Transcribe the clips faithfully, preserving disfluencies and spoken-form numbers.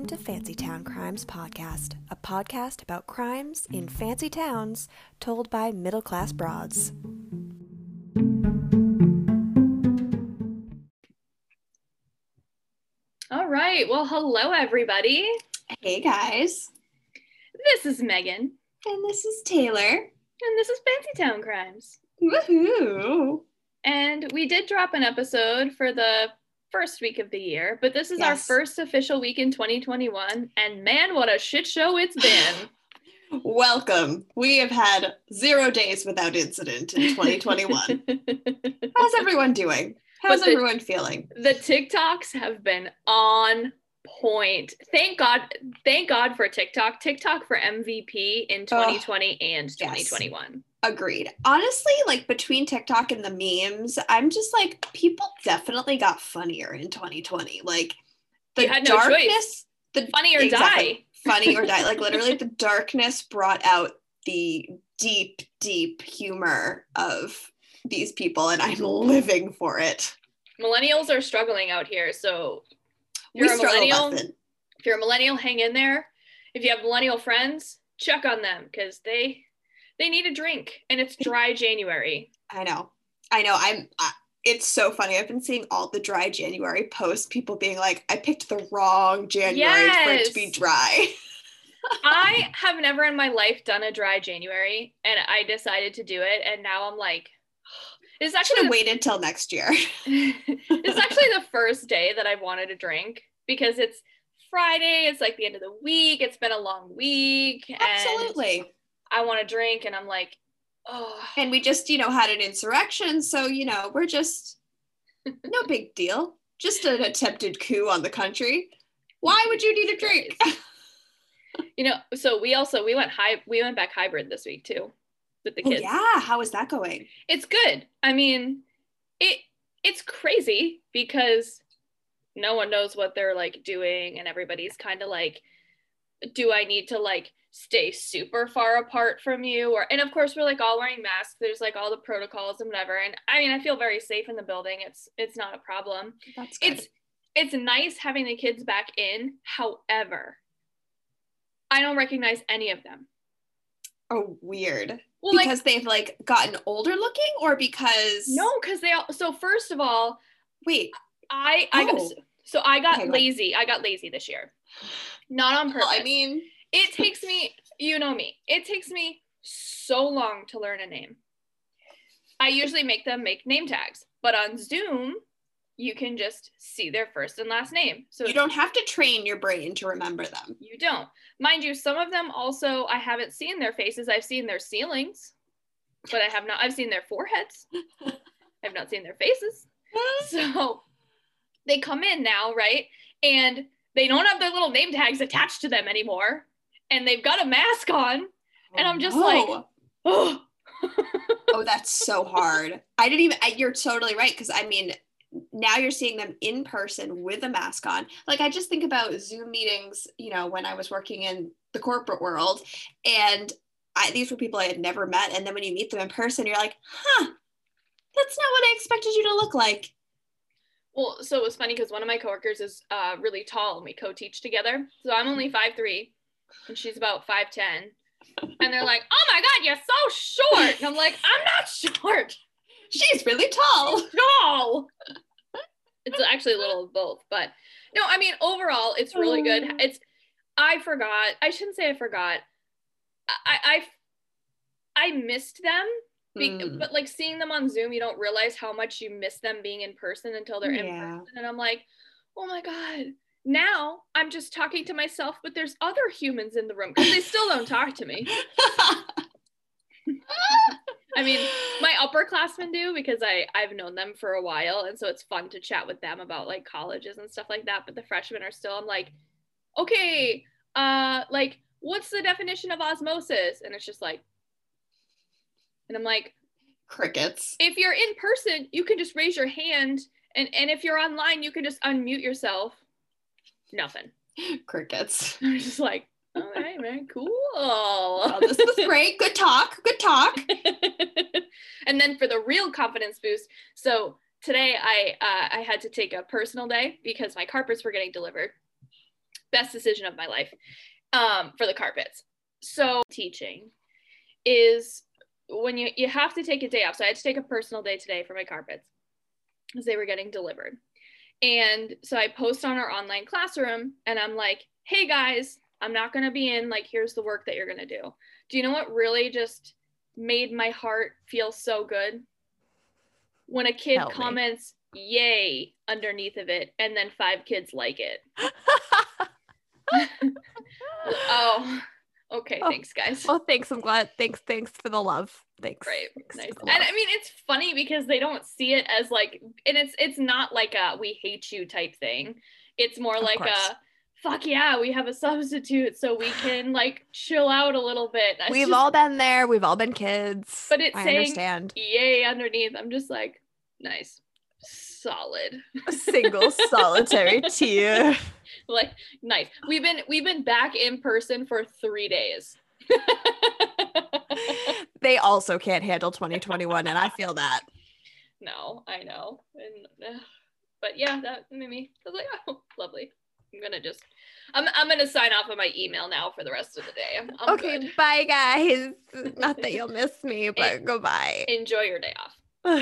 to Fancy Town Crimes Podcast, a podcast about crimes in fancy towns told by middle-class broads. All right. Well, hello, everybody. Hey, guys. This is Megan. And this is Taylor. And this is Fancy Town Crimes. Woohoo! And we did drop an episode for the first week of the year, but this is yes. our first official week in twenty twenty-one, and man, what a shit show it's been. Welcome. We have had zero days without incident in twenty twenty-one. How's everyone doing? How's the, everyone feeling? The TikToks have been on point. Thank God, thank God for TikTok. TikTok for M V P in twenty twenty oh, and twenty twenty-one. Yes. Agreed. Honestly, like between TikTok and the memes, I'm just like, people definitely got funnier in twenty twenty. Like the you had no darkness, choice. the funny or exactly, die. Funny or die. Like literally the darkness brought out the deep, deep humor of these people, and I'm living for it. Millennials are struggling out here, so if we you're a millennial, nothing. if you're a millennial, hang in there. If you have millennial friends, check on them because they they need a drink, and it's dry January. I know, I know. I'm. Uh, it's so funny. I've been seeing all the dry January posts. People being like, "I picked the wrong January yes. for it to be dry." I have never in my life done a dry January, and I decided to do it, and now I'm like, it's actually the, waited till next year. It's actually the first day that I've wanted a drink because it's Friday. It's like the end of the week. It's been a long week. Absolutely. And I want a drink, and I'm like, oh. And we just, you know, had an insurrection, so you know, we're just no big deal. Just an attempted coup on the country. Why would you need a drink? You know, so we also we went high we went back hybrid this week too with the kids. Oh, yeah, how is that going? It's good. I mean, it it's crazy because no one knows what they're like doing, and everybody's kind of like, do I need to like stay super far apart from you? Or and of course we're like all wearing masks. There's like all the protocols and whatever. And I mean, I feel very safe in the building. It's it's not a problem. That's good. It's it's nice having the kids back in. However, I don't recognize any of them. Oh, weird. Well, because like, they've like gotten older looking, or because no, because they all. So first of all, wait, I I oh. got, so I got okay, lazy. I got lazy this year, not on purpose. Well, I mean, it takes me. You know me. It takes me so long to learn a name. I usually make them make name tags, but on Zoom, you can just see their first and last name. So you don't have to train your brain to remember them. You don't. Mind you, some of them also, I haven't seen their faces. I've seen their ceilings, but I have not, I've seen their foreheads. I've not seen their faces. So they come in now, right? And they don't have their little name tags attached to them anymore. And they've got a mask on. And I'm just oh. like, oh. Oh, that's so hard. I didn't even, I, you're totally right. Because I mean, now you're seeing them in person with a mask on. Like, I just think about Zoom meetings, you know, when I was working in the corporate world, and I, these were people I had never met. And then when you meet them in person, you're like, huh, that's not what I expected you to look like. Well, so it was funny because one of my coworkers is uh, really tall, and we co-teach together. So I'm only five three, and she's about five ten. And they're like, oh my God, you're so short. And I'm like, I'm not short. She's really tall. She's tall. It's actually a little of both, but no, I mean, overall, it's really good. It's, I forgot, I shouldn't say I forgot. I, I, I missed them, be, mm. but like seeing them on Zoom, you don't realize how much you miss them being in person until they're yeah. in person. And I'm like, oh my God, now I'm just talking to myself, but there's other humans in the room because they still don't talk to me. I mean, my upperclassmen do because I, I've known them for a while. And so it's fun to chat with them about like colleges and stuff like that. But the freshmen are still, I'm like, okay, uh, like, what's the definition of osmosis? And it's just like, and I'm like, crickets. If you're in person, you can just raise your hand. And, and if you're online, you can just unmute yourself. Nothing. Crickets. I'm just like, all right, man, cool. Well, this was great. Good talk. Good talk. And then for the real confidence boost, so today I uh, I had to take a personal day because my carpets were getting delivered. best decision of my life um, for the carpets. So teaching is when you, you have to take a day off. So I had to take a personal day today for my carpets because they were getting delivered. And so I post on our online classroom and I'm like, hey guys, I'm not going to be in, like, here's the work that you're going to do. Do you know what really just made my heart feel so good? When a kid Help comments, me. Yay, underneath of it, and then five kids like it. Oh, okay. Oh, thanks, guys. Well, thanks. I'm glad. Thanks. Thanks for the love. Thanks. Right. Thanks Nice. for the And love. I mean, it's funny because they don't see it as like, and it's it's not like a we hate you type thing. It's more Of like course. a fuck yeah, we have a substitute so we can like chill out a little bit. It's We've just, all been there. We've all been kids. but it's I saying understand. yay underneath. I'm just like, nice, solid. A single solitary tear. Like, nice. We've been we've been back in person for three days. They also can't handle twenty twenty-one, and I feel that. No, I know. And uh, but yeah, that made me I was like, oh, lovely. I'm gonna just I'm I'm gonna sign off on my email now for the rest of the day. I'm, I'm Okay, good. bye guys. Not that you'll miss me, but En- goodbye. Enjoy your day off.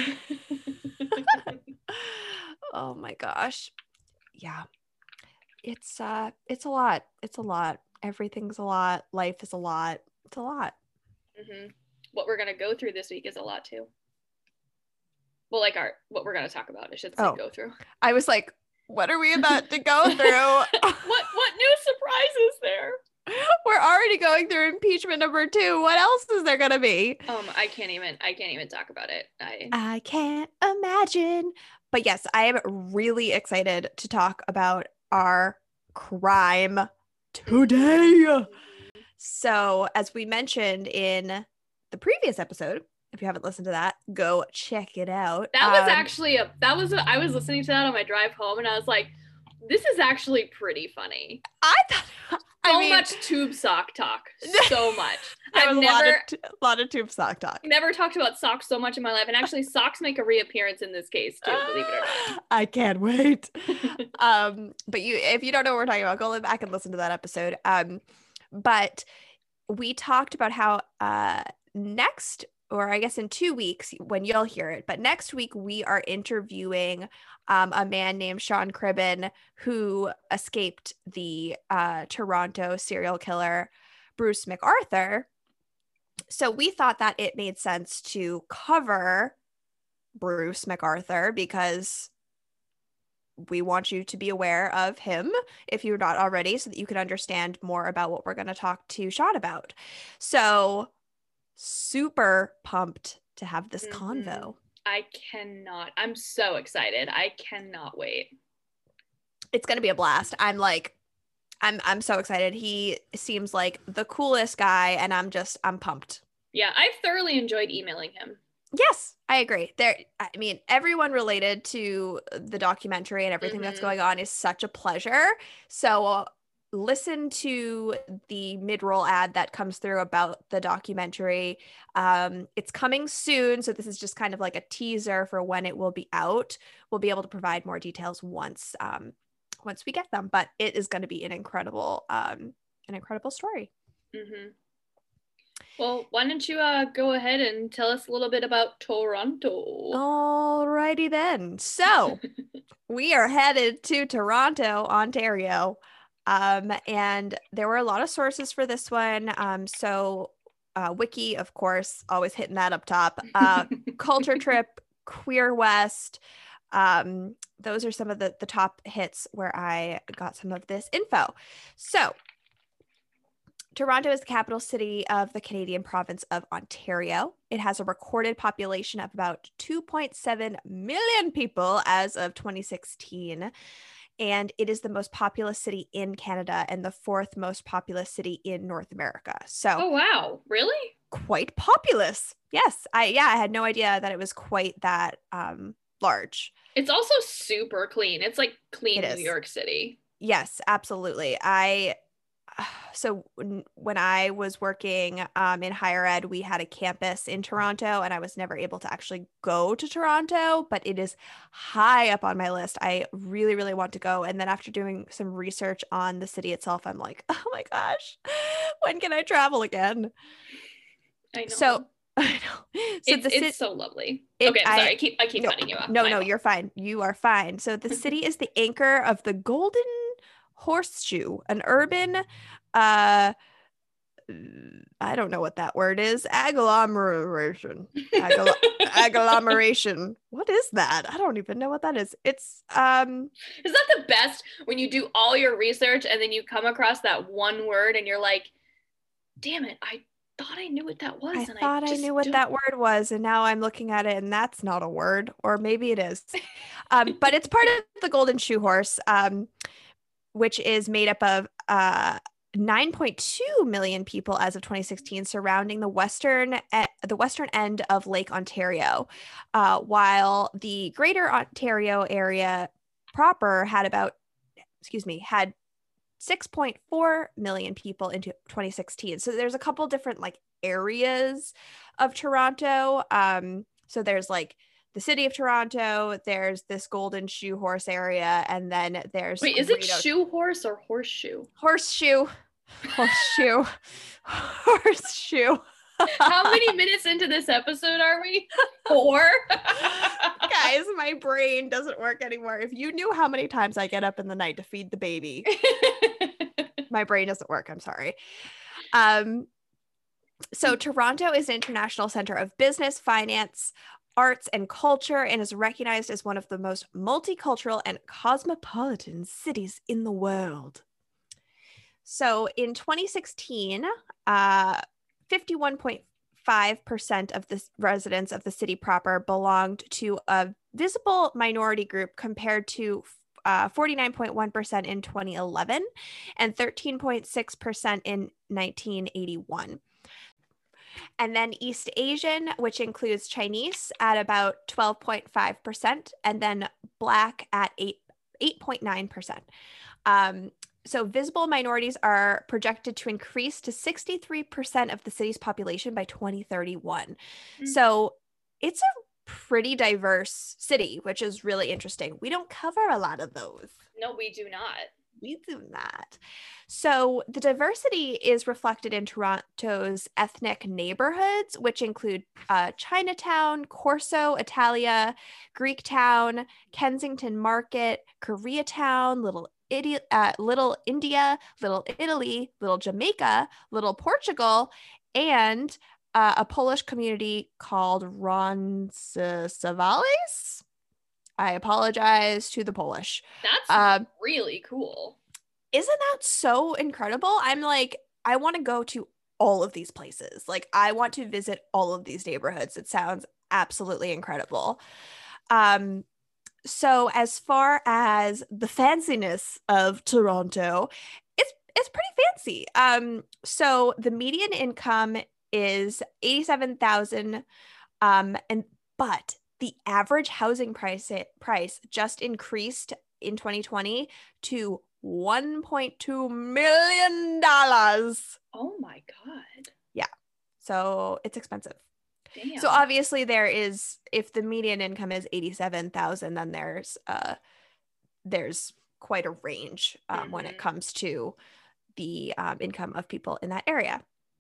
Oh my gosh. Yeah. It's uh it's a lot. It's a lot. Everything's a lot. Life is a lot. It's a lot. hmm What we're gonna go through this week is a lot too. Well, like our what we're gonna talk about. I should say Oh. go through. I was like, what are we about to go through? what what new surprises there? We're already going through impeachment number two. What else is there gonna be? Um, I can't even I can't even talk about it. I I can't imagine. But yes, I am really excited to talk about our crime today. So, as we mentioned in the previous episode, if you haven't listened to that, go check it out. that was Um, actually a that was a, I was listening to that on my drive home and I was like, this is actually pretty funny. I thought So I mean, much tube sock talk. So much. there I've was a lot never of, t- lot of tube sock talk. never talked about socks so much in my life. And actually socks make a reappearance in this case too, believe it or not. I can't wait. um, but you, if you don't know what we're talking about, go back and listen to that episode. Um, but we talked about how uh next, or I guess in two weeks when you'll hear it, but next week we are interviewing um, a man named Sean Cribben who escaped the uh, Toronto serial killer Bruce McArthur. So we thought that it made sense to cover Bruce McArthur because we want you to be aware of him if you're not already, so that you can understand more about what we're going to talk to Sean about. So super pumped to have this Mhm. convo. I cannot. I'm so excited. I cannot wait. It's going to be a blast. I'm like, I'm I'm so excited. He seems like the coolest guy, and I'm just I'm pumped. Yeah, I've thoroughly enjoyed emailing him. Yes, I agree. There, I mean, everyone related to the documentary and everything that's Mhm. going on is such a pleasure. So uh, listen to the mid-roll ad that comes through about the documentary. Um, it's coming soon, so this is just kind of like a teaser for when it will be out. We'll be able to provide more details once um, once we get them, but it is going to be an incredible, um, an incredible story. Mm-hmm. Well, why don't you uh, go ahead and tell us a little bit about Toronto? Alrighty then. So we are headed to Toronto, Ontario. Um, and there were a lot of sources for this one. Um, so uh, Wiki, of course, always hitting that up top. Uh, Culture Trip, Queer West. Um, those are some of the, the top hits where I got some of this info. So Toronto is the capital city of the Canadian province of Ontario. It has a recorded population of about two point seven million people as of twenty sixteen. And it is the most populous city in Canada and the fourth most populous city in North America. So Oh, wow. Really? quite populous. Yes. I yeah, I had no idea that it was quite that um large. It's also super clean. It's like clean It New is. York City. Yes, absolutely. I so when, when I was working um, in higher ed, we had a campus in Toronto, and I was never able to actually go to Toronto, but it is high up on my list. I really, really want to go. And then after doing some research on the city itself, I'm like, oh my gosh, when can I travel again? I know. So I know. So it's, the it's ci- so lovely. it- okay, I'm sorry. I- I, keep I keep no, cutting you off. No, My no, fault. you're fine. You are fine. So the city is the anchor of the Golden Horseshoe, an urban, uh, I don't know what that word is. Agglomeration. Agglom- agglomeration. What is that? I don't even know what that is. It's um. Is that the best when you do all your research and then you come across that one word and you're like, damn it, I thought I knew what that was. I and thought I, just knew what don't. that word was, and now I'm looking at it, and that's not a word, or maybe it is. um, but it's part of the Golden Shoe Horse, um, which is made up of uh. nine point two million people as of twenty sixteen, surrounding the western e- the western end of Lake Ontario, uh, while the Greater Ontario area proper had about, excuse me, had six point four million people into twenty sixteen. So there's a couple different like areas of Toronto. Um, so there's like the city of Toronto, there's this Golden Shoe Horse area, and then there's Wait, is it Great O- shoe horse or horseshoe? Horseshoe. Horseshoe. Horseshoe. How many minutes into this episode are we? Four? Guys, my brain doesn't work anymore. If you knew how many times I get up in the night to feed the baby, my brain doesn't work. I'm sorry. Um, so Toronto is an international center of business, finance, arts, and culture, and is recognized as one of the most multicultural and cosmopolitan cities in the world. So in twenty sixteen, uh, fifty-one point five percent of the residents of the city proper belonged to a visible minority group, compared to uh, forty-nine point one percent in twenty eleven and thirteen point six percent in nineteen eighty-one. And then East Asian, which includes Chinese, at about twelve point five percent, and then Black at eight, eight point nine percent. Um, So visible minorities are projected to increase to sixty-three percent of the city's population by twenty thirty-one. Mm-hmm. So it's a pretty diverse city, which is really interesting. We don't cover a lot of those. No, we do not. We do not. So the diversity is reflected in Toronto's ethnic neighborhoods, which include uh, Chinatown, Corso Italia, Greektown, Kensington Market, Koreatown, Little Idi- uh, Little India, Little Italy, Little Jamaica, Little Portugal, and uh, a Polish community called Roncesvalles. I apologize to the Polish. That's um, really cool. Isn't that so incredible? I'm like, I want to go to all of these places. Like, I want to visit all of these neighborhoods. It sounds absolutely incredible. Um, So as far as the fanciness of Toronto, it's it's pretty fancy. Um, so the median income is eighty-seven thousand, um, and but the average housing price price just increased in twenty twenty to one point two million dollars. Oh my God. Yeah, so it's expensive. Damn. So obviously there is, if the median income is eighty-seven thousand, then there's uh there's quite a range um, mm-hmm. when it comes to the um, income of people in that area.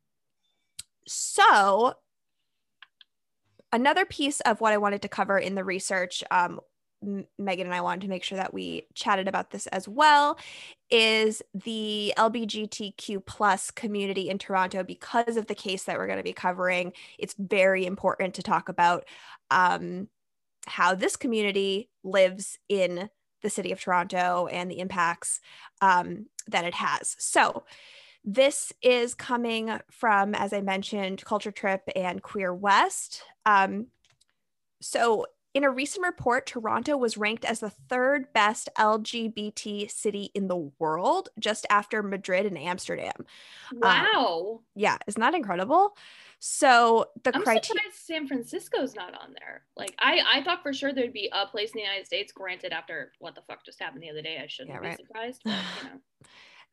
So another piece of what I wanted to cover in the research, um, Megan and I wanted to make sure that we chatted about this as well, is the L G B T Q plus community in Toronto. Because of the case that we're going to be covering, it's very important to talk about um, how this community lives in the city of Toronto and the impacts um, that it has. So this is coming from, as I mentioned, Culture Trip and Queer West. Um, so in a recent report, Toronto was ranked as the third best L G B T city in the world, just after Madrid and Amsterdam. Wow. Um, yeah, isn't that incredible? So the I'm criteria. surprised San Francisco's not on there. Like, I, I thought for sure there'd be a place in the United States. Granted, after what the fuck just happened the other day, I shouldn't Yeah, be right. surprised. But, you know.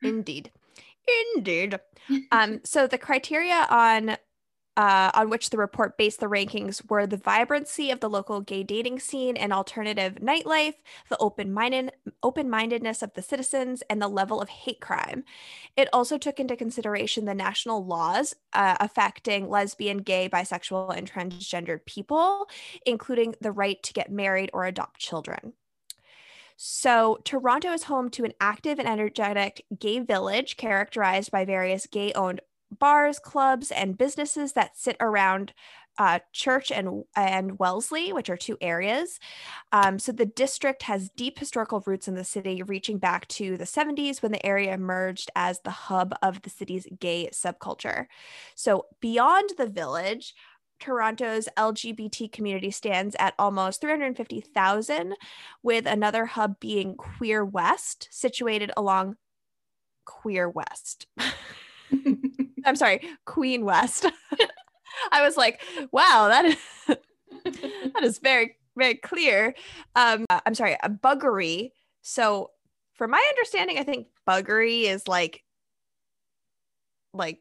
Indeed. Indeed. Um, so the criteria on uh, on which the report based the rankings were the vibrancy of the local gay dating scene and alternative nightlife, the open-minded open-mindedness of the citizens, and the level of hate crime. It also took into consideration the national laws uh, affecting lesbian, gay, bisexual, and transgendered people, including the right to get married or adopt children. So Toronto is home to an active and energetic gay village characterized by various gay-owned bars, clubs, and businesses that sit around uh, Church and, and Wellesley, which are two areas. Um, so the district has deep historical roots in the city, reaching back to the seventies when the area emerged as the hub of the city's gay subculture. So beyond the village, Toronto's L G B T community stands at almost three hundred fifty thousand, with another hub being Queer West, situated along Queer West. I'm sorry, Queen West. I was like, wow, that is that is very, very clear. Um, I'm sorry, a buggery. So from my understanding, I think buggery is like, like,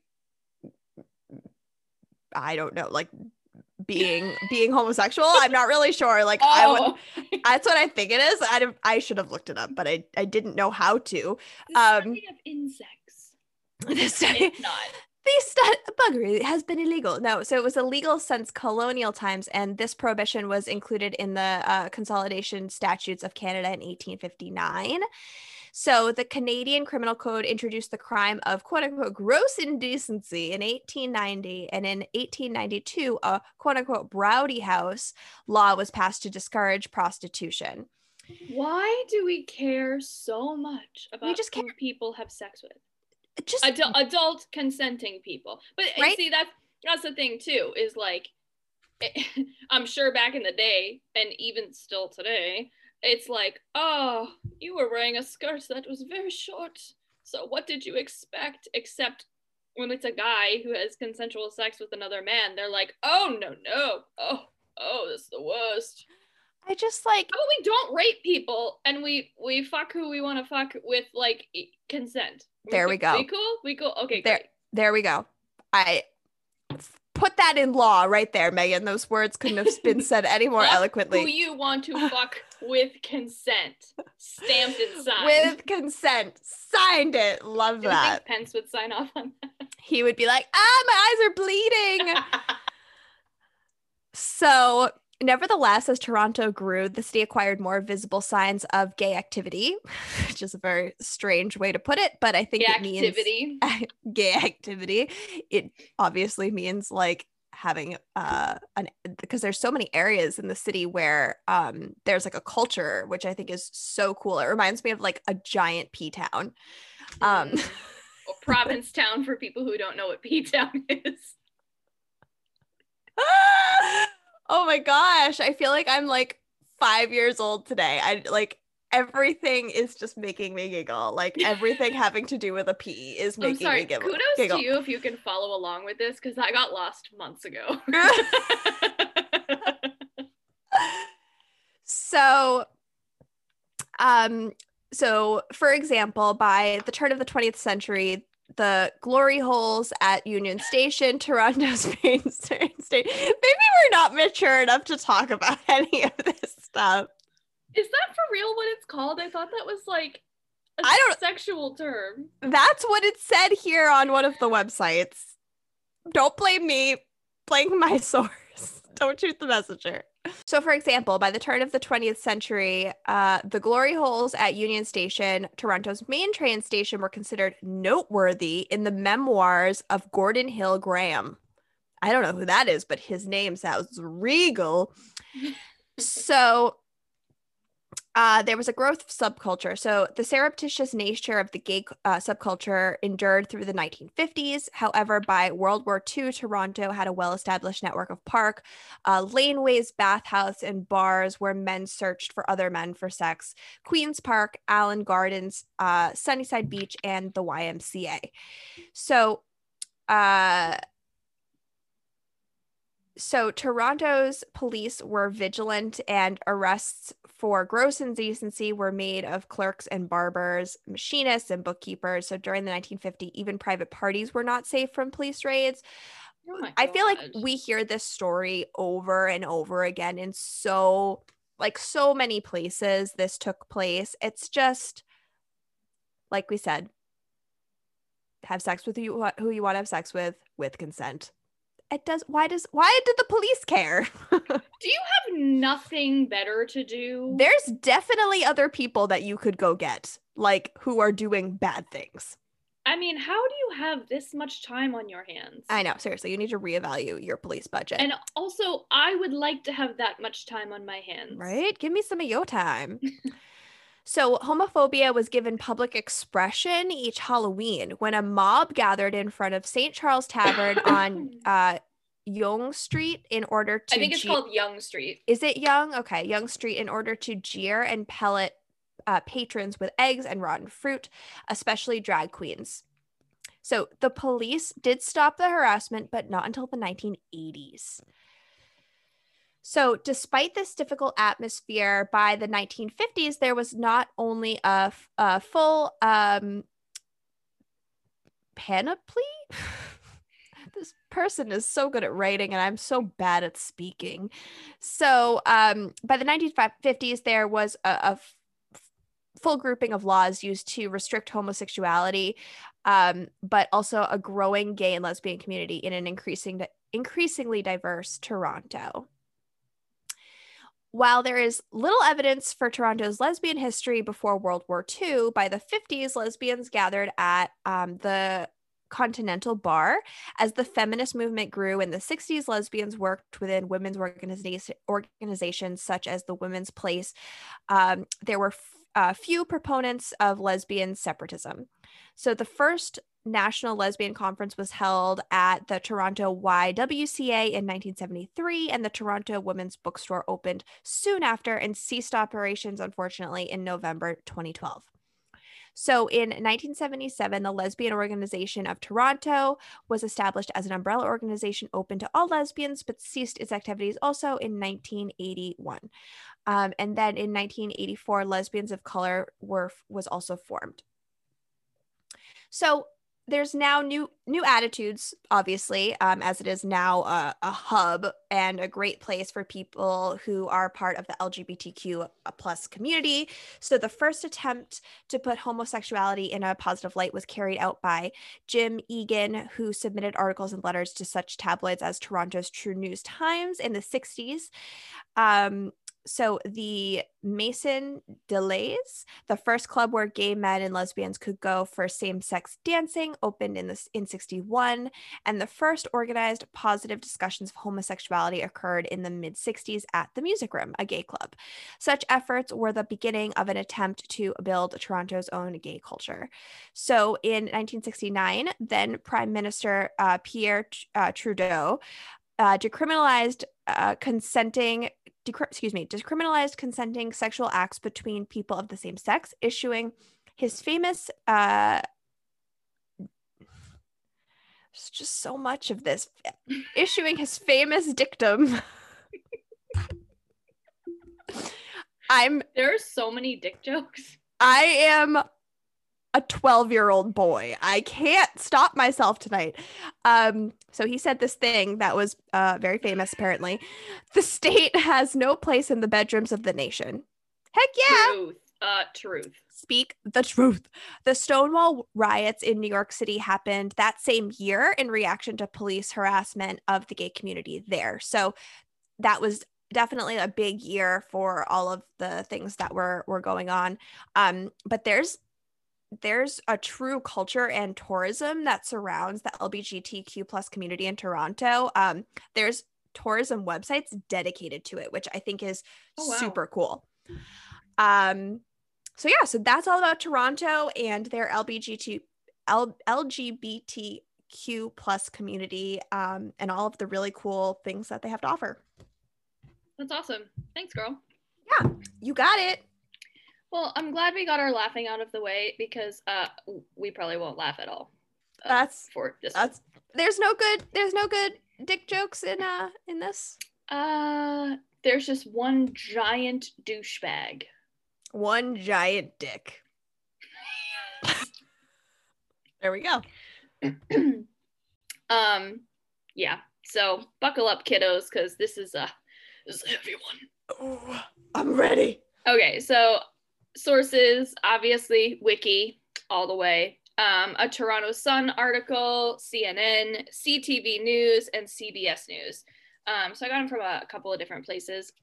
I don't know, like being being homosexual. I'm not really sure. Like, oh. I would, that's what I think it is. I I should have looked it up, but I, I didn't know how to. The um, study of insects. The study, it's not. The stu- buggery has been illegal. No, so it was illegal since colonial times, and this prohibition was included in the uh, Consolidation Statutes of Canada in eighteen fifty-nine. So the Canadian Criminal Code introduced the crime of quote-unquote gross indecency in eighteen ninety, and in eighteen ninety-two, a quote-unquote Browdy House law was passed to discourage prostitution. Why do we care so much about we just who care. people have sex with? Just adult, adult consenting people. But right? see, that's that's the thing too, is like, it, I'm sure back in the day, and even still today, it's like, oh, you were wearing a skirt that was very short, so what did you expect? Except when it's a guy who has consensual sex with another man, they're like, oh no no, oh oh, this is the worst. I just like, how about we don't rape people and we we fuck who we want to fuck with, like, consent. There we, we go. We cool? We cool? Okay, there, great. There we go. I put that in law right there, Megan. Those words couldn't have been said any more fuck eloquently. Who you want to fuck with consent. Stamped and signed. With consent. Signed it. Love Do that. you think Pence would sign off on that? He would be like, ah, my eyes are bleeding. So... Nevertheless, as Toronto grew, the city acquired more visible signs of gay activity, which is a very strange way to put it, but I think gay it activity. means gay activity. It obviously means like having uh an, because there's so many areas in the city where um there's like a culture, which I think is so cool. It reminds me of like a giant P-town. Um, mm. Or Provincetown for people who don't know what P-town is. Oh my gosh, I feel like I'm like five years old today. I like everything is just making me giggle. Like everything having to do with a P is making I'm sorry. me giggle. Kudos giggle. to you if you can follow along with this, because I got lost months ago. so, um, so for example, by the turn of the twentieth century, the glory holes at Union Station, Toronto's main station. Maybe we're not mature enough to talk about any of this stuff. Is that for real what it's called? I thought that was like a I don't, sexual term. That's what it said here on one of the websites. Don't blame me. Blame my source. Don't shoot the messenger. So, for example, by the turn of the twentieth century, uh, the glory holes at Union Station, Toronto's main train station, were considered noteworthy in the memoirs of Gordon Hill Graham. I don't know who that is, but his name sounds regal. So, uh, there was a growth of subculture. So the surreptitious nature of the gay uh, subculture endured through the nineteen fifties. However, by World War Two, Toronto had a well-established network of park, uh, laneways, bathhouses, and bars where men searched for other men for sex. Queen's Park, Allen Gardens, uh, Sunnyside Beach, and the Y M C A. So, uh, so Toronto's police were vigilant, and arrests for gross indecency were made of clerks and barbers, machinists and bookkeepers. So during the nineteen fifties, even private parties were not safe from police raids. Oh my I feel like God. we hear this story over and over again in so like so many places this took place. It's just like we said, have sex with who you, who you want to have sex with with consent. It does. Why does why did the police care? Do you have nothing better to do? There's definitely other people that you could go get, like who are doing bad things. I mean, how do you have this much time on your hands? I know, seriously, you need to reevaluate your police budget. And also, I would like to have that much time on my hands. Right? Give me some of your time. So homophobia was given public expression each Halloween when a mob gathered in front of Saint Charles Tavern on uh, Yonge Street in order to... I think it's je- called Yonge Street. Is it Yonge? Okay, Yonge Street, in order to jeer and pellet uh, patrons with eggs and rotten fruit, especially drag queens. So the police did stop the harassment, but not until the nineteen eighties. So despite this difficult atmosphere, by the nineteen fifties, there was not only a, a full um, panoply. This person is so good at writing and I'm so bad at speaking. So um, by the nineteen fifties, there was a, a f- full grouping of laws used to restrict homosexuality, um, but also a growing gay and lesbian community in an increasing, increasingly diverse Toronto. While there is little evidence for Toronto's lesbian history before World War Two, by the fifties, lesbians gathered at um, the Continental Bar. As the feminist movement grew in the sixties, lesbians worked within women's organiza- organizations such as the Women's Place. Um, there were f- uh, few proponents of lesbian separatism. So the first National Lesbian Conference was held at the Toronto Y W C A in nineteen seventy-three, and the Toronto Women's Bookstore opened soon after and ceased operations, unfortunately, in November twenty twelve. So in nineteen seventy-seven, the Lesbian Organization of Toronto was established as an umbrella organization open to all lesbians, but ceased its activities also in nineteen eighty-one. Um, and then in nineteen eighty-four, Lesbians of Color were was also formed. So there's now new new attitudes, obviously, um, as it is now a, a hub and a great place for people who are part of the L G B T Q plus community. So the first attempt to put homosexuality in a positive light was carried out by Jim Egan, who submitted articles and letters to such tabloids as Toronto's True News Times in the sixties. Um, So the Maison Delays, the first club where gay men and lesbians could go for same-sex dancing, opened in this in sixty-one, and the first organized positive discussions of homosexuality occurred in the mid-sixties at the Music Room, a gay club. Such efforts were the beginning of an attempt to build Toronto's own gay culture. So in nineteen sixty-nine, then Prime Minister uh, Pierre uh, Trudeau uh, decriminalized uh, consenting Decri- excuse me, decriminalized consenting sexual acts between people of the same sex, issuing his famous, uh, there's just so much of this, issuing his famous dictum. I'm, There are so many dick jokes. I am a twelve-year-old boy. I can't stop myself tonight. Um, so he said this thing that was uh, very famous, apparently. The state has no place in the bedrooms of the nation. Heck yeah. Truth. Uh, truth. Speak the truth. The Stonewall riots in New York City happened that same year in reaction to police harassment of the gay community there. So that was definitely a big year for all of the things that were, were going on. Um, but there's there's a true culture and tourism that surrounds the L G B T Q plus community in Toronto. Um, there's tourism websites dedicated to it, which I think is Oh, wow. super cool. Um, so yeah, so that's all about Toronto and their L G B T L G B T Q plus community, um, and all of the really cool things that they have to offer. That's awesome. Thanks, girl. Yeah, you got it. Well, I'm glad we got our laughing out of the way because uh, we probably won't laugh at all. Uh, That's for this. that's there's no good there's no good dick jokes in uh in this? Uh, there's just one giant douchebag. One giant dick. There we go. um, yeah. So buckle up, kiddos, because this is a this is a heavy one. Oh, I'm ready. Okay, so sources, obviously, Wiki, all the way. Um, a Toronto Sun article, C N N, C T V News, and C B S News. Um, so I got them from a, a couple of different places.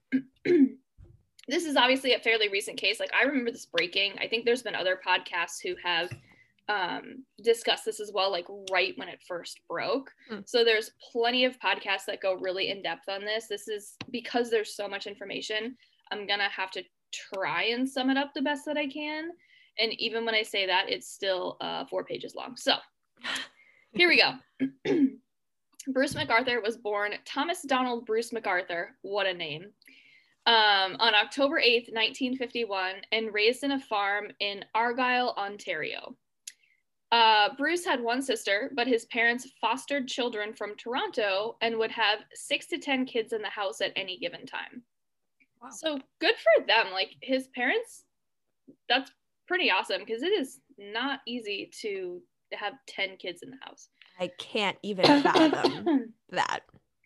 This is obviously a fairly recent case. Like, I remember this breaking. I think there's been other podcasts who have um, discussed this as well, like right when it first broke. Hmm. So there's plenty of podcasts that go really in depth on this. This is because there's so much information. I'm going to have to try and sum it up the best that I can. And even when I say that, it's still uh, four pages long. So here we go. Bruce McArthur was born Thomas Donald Bruce McArthur. What a name. Um, on October eighth, nineteen fifty-one, and raised in a farm in Argyll, Ontario. Uh, Bruce had one sister, but his parents fostered children from Toronto and would have six to ten kids in the house at any given time. Wow. So good for them. Like, his parents, that's pretty awesome, because it is not easy to have ten kids in the house. I can't even fathom that.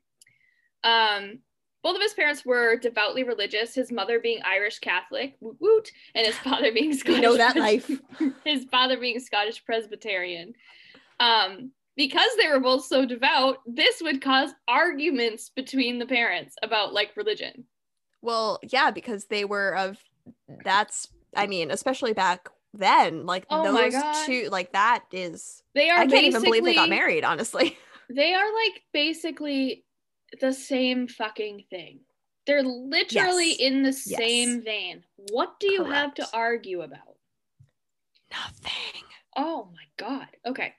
Um, both of his parents were devoutly religious, his mother being Irish Catholic, woot woot, and his father being Scottish. You know that life. His father being Scottish Presbyterian. Um, because they were both so devout, this would cause arguments between the parents about, like, religion. Well, yeah, because they were of, that's, I mean, especially back then, like, oh those my God. two, like, that is, they are I can't even believe they got married, honestly. They are, like, basically the same fucking thing. They're literally yes. in the same yes. vein. What do you Correct. have to argue about? Nothing. Oh my God. Okay.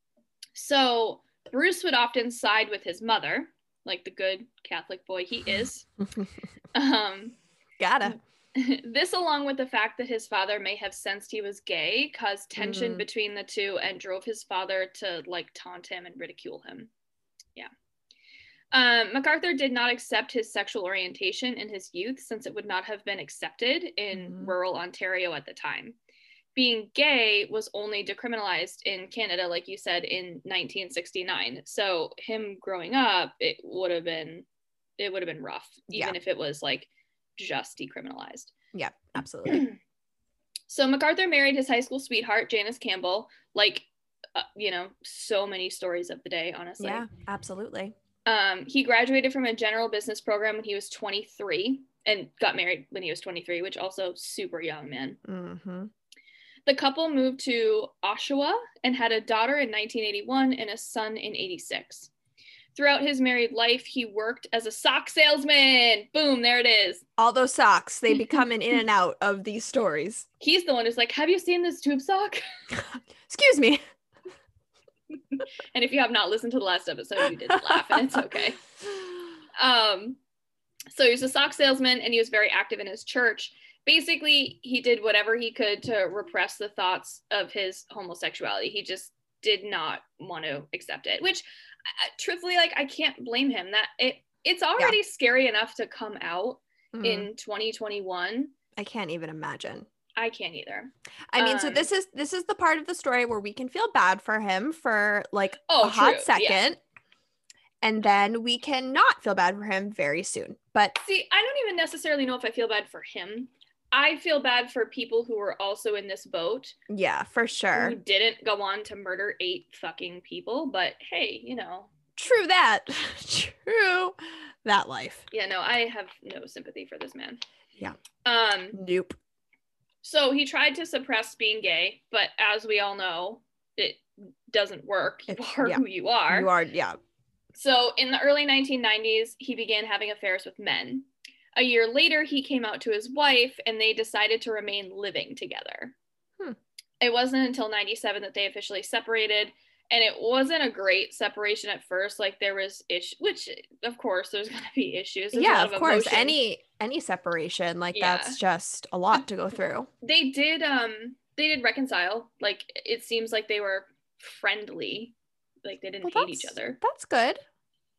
So Bruce would often side with his mother, like the good Catholic boy he is. um, Gotta. This, along with the fact that his father may have sensed he was gay, caused tension mm. between the two and drove his father to, like, taunt him and ridicule him. Yeah. Um, McArthur did not accept his sexual orientation in his youth, since it would not have been accepted in mm. rural Ontario at the time. Being gay was only decriminalized in Canada, like you said, in nineteen sixty-nine. So him growing up, it would have been, it would have been rough, even yeah. if it was, like, just decriminalized. Yeah, absolutely. So McArthur married his high school sweetheart, Janice Campbell, like, uh, you know, so many stories of the day, honestly. Yeah, absolutely. Um, he graduated from a general business program when he was twenty-three and got married when he was twenty-three, which also super young, man. Mm-hmm. The couple moved to Oshawa and had a daughter in nineteen eighty-one and a son in eighty-six. Throughout his married life, he worked as a sock salesman. Boom, there it is. All those socks, they become an in and out of these stories. He's the one who's like, have you seen this tube sock? Excuse me. And if you have not listened to the last episode, you didn't laugh, and it's okay. Um, so he was a sock salesman, and he was very active in his church. Basically, he did whatever he could to repress the thoughts of his homosexuality. He just did not want to accept it, which, uh, truthfully, like, I can't blame him. That it it's already yeah. scary enough to come out mm. in twenty twenty-one. I can't even imagine. I can't either. I mean, um, so this is this is the part of the story where we can feel bad for him for, like, oh, a hot true. second. Yeah. And then we can not feel bad for him very soon. But see, I don't even necessarily know if I feel bad for him. I feel bad for people who were also in this boat. Yeah, for sure. Who didn't go on to murder eight fucking people. But hey, you know. True that. True that life. Yeah, no, I have no sympathy for this man. Yeah. Um. Nope. So he tried to suppress being gay, but as we all know, it doesn't work. You are yeah. who you are. You are, yeah. So in the early nineteen nineties, he began having affairs with men. A year later, he came out to his wife, and they decided to remain living together. Hmm. It wasn't until ninety-seven that they officially separated, and it wasn't a great separation at first. Like, there was issues, which, of course, there's going to be issues. There's yeah, of, of course. Any any separation, like, yeah. that's just a lot to go through. They did, um, they did reconcile. Like, it seems like they were friendly. Like, they didn't well, hate each other. That's good.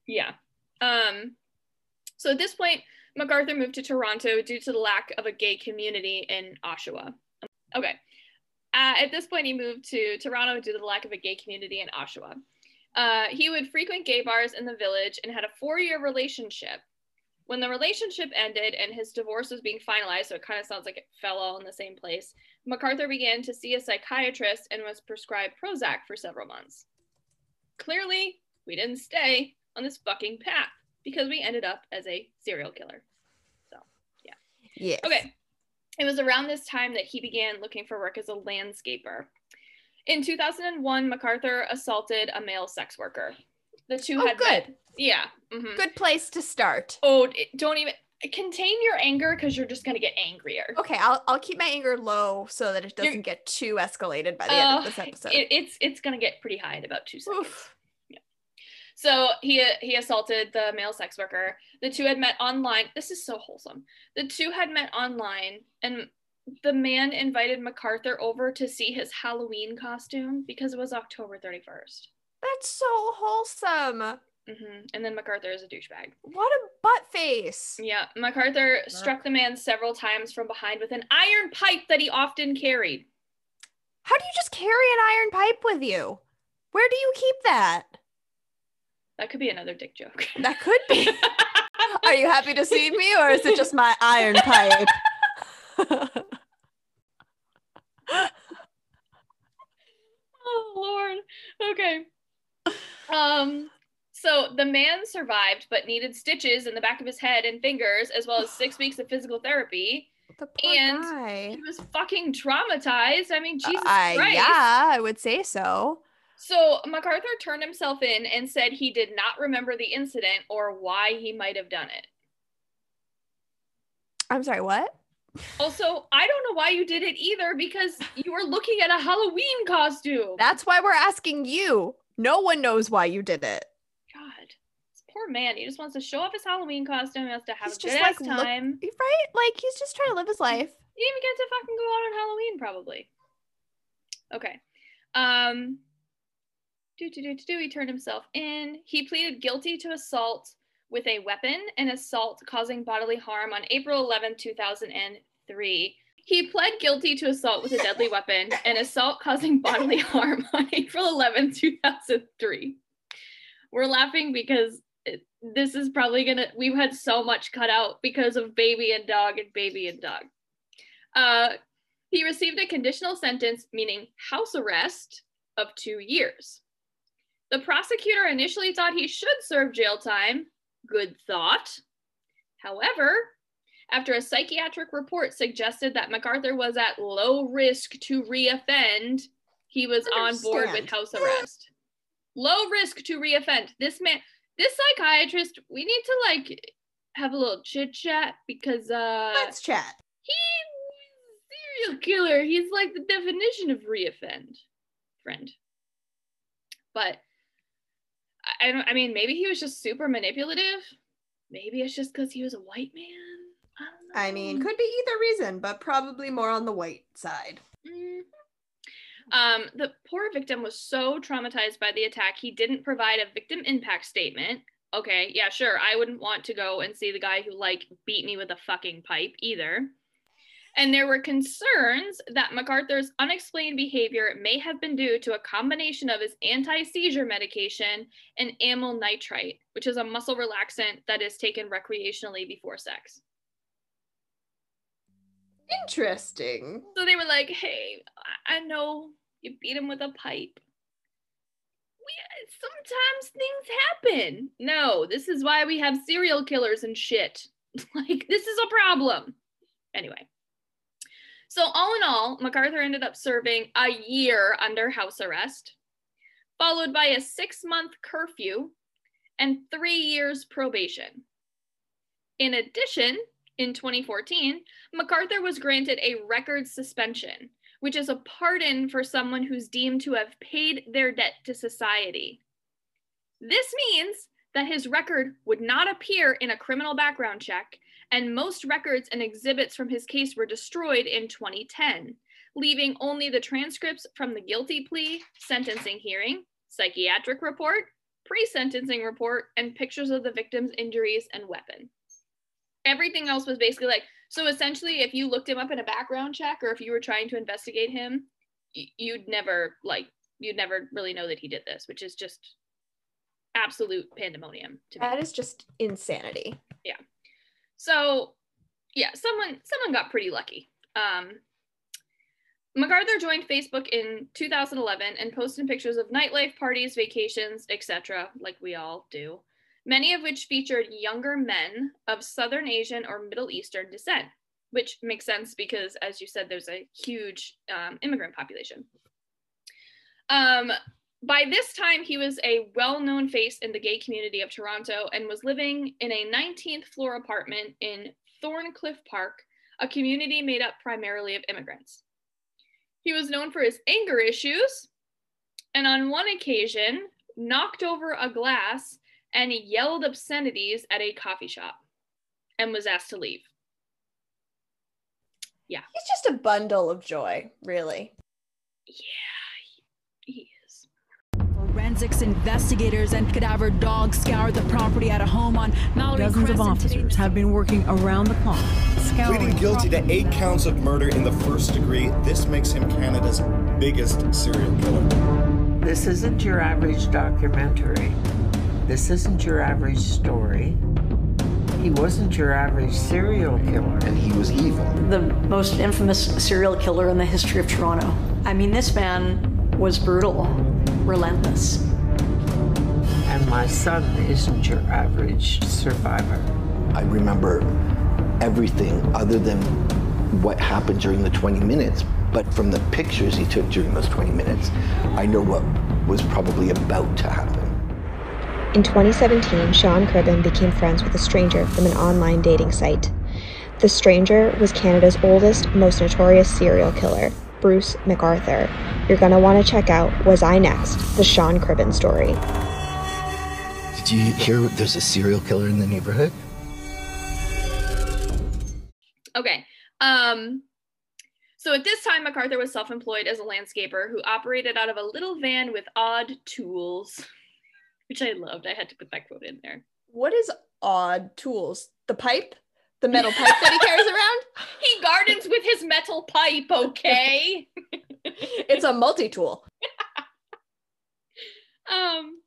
Yeah. Um, so at this point, MacArthur moved to Toronto due to the lack of a gay community in Oshawa. Okay. Uh, at this point, he moved to Toronto due to the lack of a gay community in Oshawa. Uh, he would frequent gay bars in the village and had a four-year relationship. When the relationship ended and his divorce was being finalized, so it kind of sounds like it fell all in the same place, MacArthur began to see a psychiatrist and was prescribed Prozac for several months. Clearly, we didn't stay on this fucking path because we ended up as a serial killer. So, yeah. Yes. Okay. It was around this time that he began looking for work as a landscaper. In two thousand one, MacArthur assaulted a male sex worker. The two Oh, had good. met. Yeah. Mm-hmm. Good place to start. Oh, don't even contain your anger because you're just gonna get angrier. Okay, I'll I'll keep my anger low so that it doesn't You're, get too escalated by the end uh, of this episode. It, it's it's gonna get pretty high in about two seconds. Oof. Yeah. So he he assaulted the male sex worker. The two had met online. This is so wholesome. The two had met online, and the man invited MacArthur over to see his Halloween costume because it was October thirty-first. That's so wholesome. Mm-hmm. And then MacArthur is a douchebag. What a butt face. Yeah, MacArthur struck the man several times from behind with an iron pipe that he often carried. How do you just carry an iron pipe with you? Where do you keep that? That could be another dick joke. That could be. Are you happy to see me, or is it just my iron pipe? Oh, Lord. Okay. Um, so the man survived, but needed stitches in the back of his head and fingers, as well as six weeks of physical therapy. The poor And guy. he was fucking traumatized. I mean, Jesus Uh, Christ. yeah, I would say so. So MacArthur turned himself in and said he did not remember the incident or why he might have done it. I'm sorry, what? Also, I don't know why you did it either because you were looking at a Halloween costume. That's why we're asking you. No one knows why you did it. God, this poor man. He just wants to show off his Halloween costume. He wants to have He's a just good like, ass look- time. Right? Like, he's just trying to live his life. He didn't even get to fucking go out on Halloween, probably. Okay. Um. Do do do do do. He turned himself in. He pleaded guilty to assault with a weapon and assault causing bodily harm on April eleventh, two thousand three. He pled guilty to assault with a deadly weapon and assault causing bodily harm on April eleventh, two thousand three. We're laughing because it, this is probably gonna, we've had so much cut out because of baby and dog and baby and dog. Uh, he received a conditional sentence, meaning house arrest, of two years. The prosecutor initially thought he should serve jail time. Good thought. However, after a psychiatric report suggested that MacArthur was at low risk to reoffend, he was on board with house arrest. Low risk to reoffend. This man, this psychiatrist, we need to like have a little chit chat because uh Let's chat. he's a serial killer. He's like the definition of reoffend, friend. But I don't. I mean, maybe he was just super manipulative. Maybe it's just because he was a white man. I don't know. I mean, could be either reason, but probably more on the white side. Mm-hmm. Um, the poor victim was so traumatized by the attack, he didn't provide a victim impact statement. Okay, yeah, sure. I wouldn't want to go and see the guy who like beat me with a fucking pipe either. And there were concerns that MacArthur's unexplained behavior may have been due to a combination of his anti-seizure medication and amyl nitrite, which is a muscle relaxant that is taken recreationally before sex. Interesting. So they were like, hey, I know you beat him with a pipe. We, sometimes things happen. No, this is why we have serial killers and shit. Like, this is a problem. Anyway. So all in all, MacArthur ended up serving a year under house arrest, followed by a six-month curfew and three years probation. In addition, in twenty fourteen, MacArthur was granted a record suspension, which is a pardon for someone who's deemed to have paid their debt to society. This means that his record would not appear in a criminal background check, and most records and exhibits from his case were destroyed in twenty ten, leaving only the transcripts from the guilty plea, sentencing hearing, psychiatric report, pre-sentencing report, and pictures of the victim's injuries and weapon. Everything else was basically like, so essentially if you looked him up in a background check or if you were trying to investigate him, you'd never like, you'd never really know that he did this, which is just absolute pandemonium to me. That is just insanity. Yeah. So yeah, someone, someone got pretty lucky. Um, MacArthur joined Facebook in two thousand eleven and posted pictures of nightlife, parties, vacations, et cetera, like we all do, many of which featured younger men of Southern Asian or Middle Eastern descent, which makes sense because, as you said, there's a huge um, immigrant population. Um, by this time, he was a well-known face in the gay community of Toronto and was living in a nineteenth floor apartment in Thorncliffe Park, a community made up primarily of immigrants. He was known for his anger issues, and on one occasion, knocked over a glass and yelled obscenities at a coffee shop and was asked to leave. Yeah. He's just a bundle of joy, really. Yeah, he, he is. Forensics investigators and cadaver dogs scoured the property at a home on Mallory Dozens Crescent of officers have been working around the clock. Pleading guilty to eight counts of murder in the first degree, this makes him Canada's biggest serial killer. This isn't your average documentary. This isn't your average story. He wasn't your average serial killer. And he was evil. The most infamous serial killer in the history of Toronto. I mean, this man was brutal, relentless. And my son isn't your average survivor. I remember everything other than what happened during the twenty minutes, but from the pictures he took during those twenty minutes, I know what was probably about to happen. In twenty seventeen, Sean Cribbin became friends with a stranger from an online dating site. The stranger was Canada's oldest, most notorious serial killer, Bruce MacArthur. You're gonna want to check out Was I Next?, the Sean Cribbin story. Did you hear there's a serial killer in the neighborhood? Okay. Um, so at this time, MacArthur was self-employed as a landscaper who operated out of a little van with odd tools, which I loved. I had to put that quote in there. What is odd tools? The pipe? The metal pipe that he carries around? He gardens with his metal pipe, okay? It's a multi-tool. um,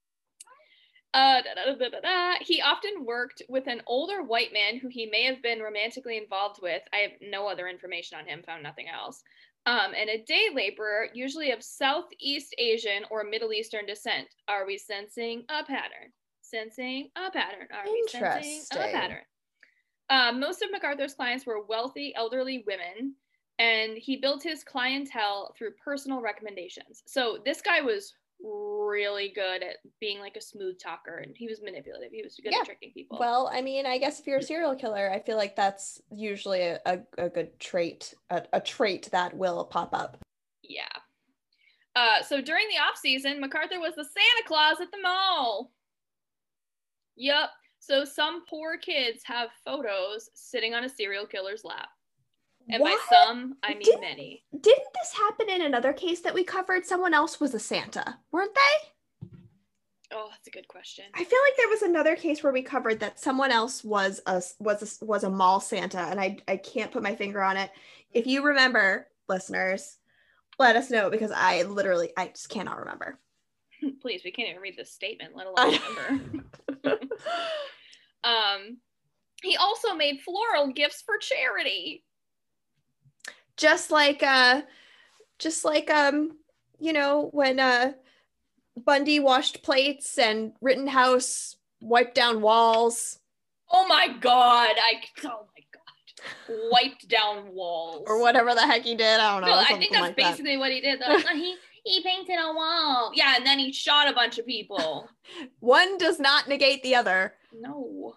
uh, da, da, da, da, da. He often worked with an older white man who he may have been romantically involved with. I have no other information on him, found nothing else. Um, and a day laborer, usually of Southeast Asian or Middle Eastern descent. Are we sensing a pattern? Sensing a pattern. Are we sensing a pattern? Uh, most of MacArthur's clients were wealthy, elderly women, and he built his clientele through personal recommendations. So this guy was really good at being like a smooth talker, and he was manipulative. He was good Yeah. at tricking people. Well, I mean, I guess if you're a serial killer, I feel like that's usually a, a, a good trait, a, a trait that will pop up. Yeah. Uh, so during the off season, MacArthur was the Santa Claus at the mall. Yup. So some poor kids have photos sitting on a serial killer's lap. And What? by some, I mean Didn't- many. Didn't this happen in another case that we covered? Someone else was a Santa, weren't they? Oh, that's a good question. I feel like there was another case where we covered that someone else was a was a, was a mall Santa, and I I can't put my finger on it. If you remember, listeners, let us know, because I literally I just cannot remember. Please, we can't even read this statement, let alone remember. um, he also made floral gifts for charity. Just like uh, just like um, you know, when uh, Bundy washed plates and Rittenhouse wiped down walls. Oh my God! I oh my God, wiped down walls Or whatever the heck he did. I don't know. No, I something think that's like that. basically what he did. Though. he he painted a wall. Yeah, and then he shot a bunch of people. One does not negate the other. No.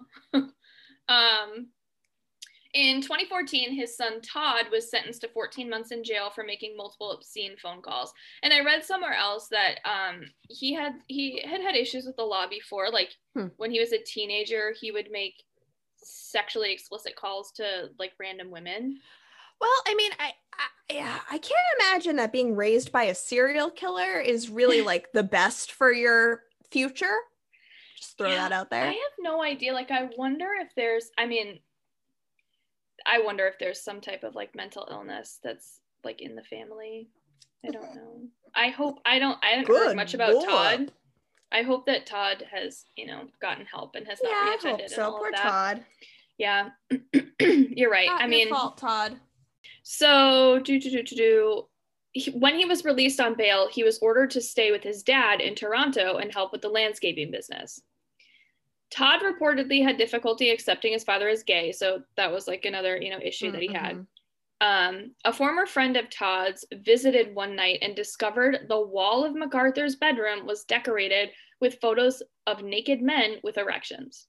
um, in twenty fourteen, his son Todd was sentenced to fourteen months in jail for making multiple obscene phone calls. And I read somewhere else that um he had he had had issues with the law before. Like Hmm. when he was a teenager, he would make sexually explicit calls to like random women. Well, I mean, I, I yeah, I can't imagine that being raised by a serial killer is really like the best for your future. Just throw Yeah, that out there. I have no idea. Like, I wonder if there's, I mean, I wonder if there's some type of like mental illness that's like in the family. I don't know. I hope, I don't, I haven't Good heard much about Lord. Todd. I hope that Todd has, you know, gotten help and has not Yeah, I reoffended hope and so. all Poor of that. Todd. Yeah. You're right. Not I your mean, fault, Todd. so do, do, do, do, do. He, when he was released on bail, he was ordered to stay with his dad in Toronto and help with the landscaping business. Todd reportedly had difficulty accepting his father as gay, so that was like another, you know, issue that he had. Um, a former friend of Todd's visited one night and discovered the wall of MacArthur's bedroom was decorated with photos of naked men with erections.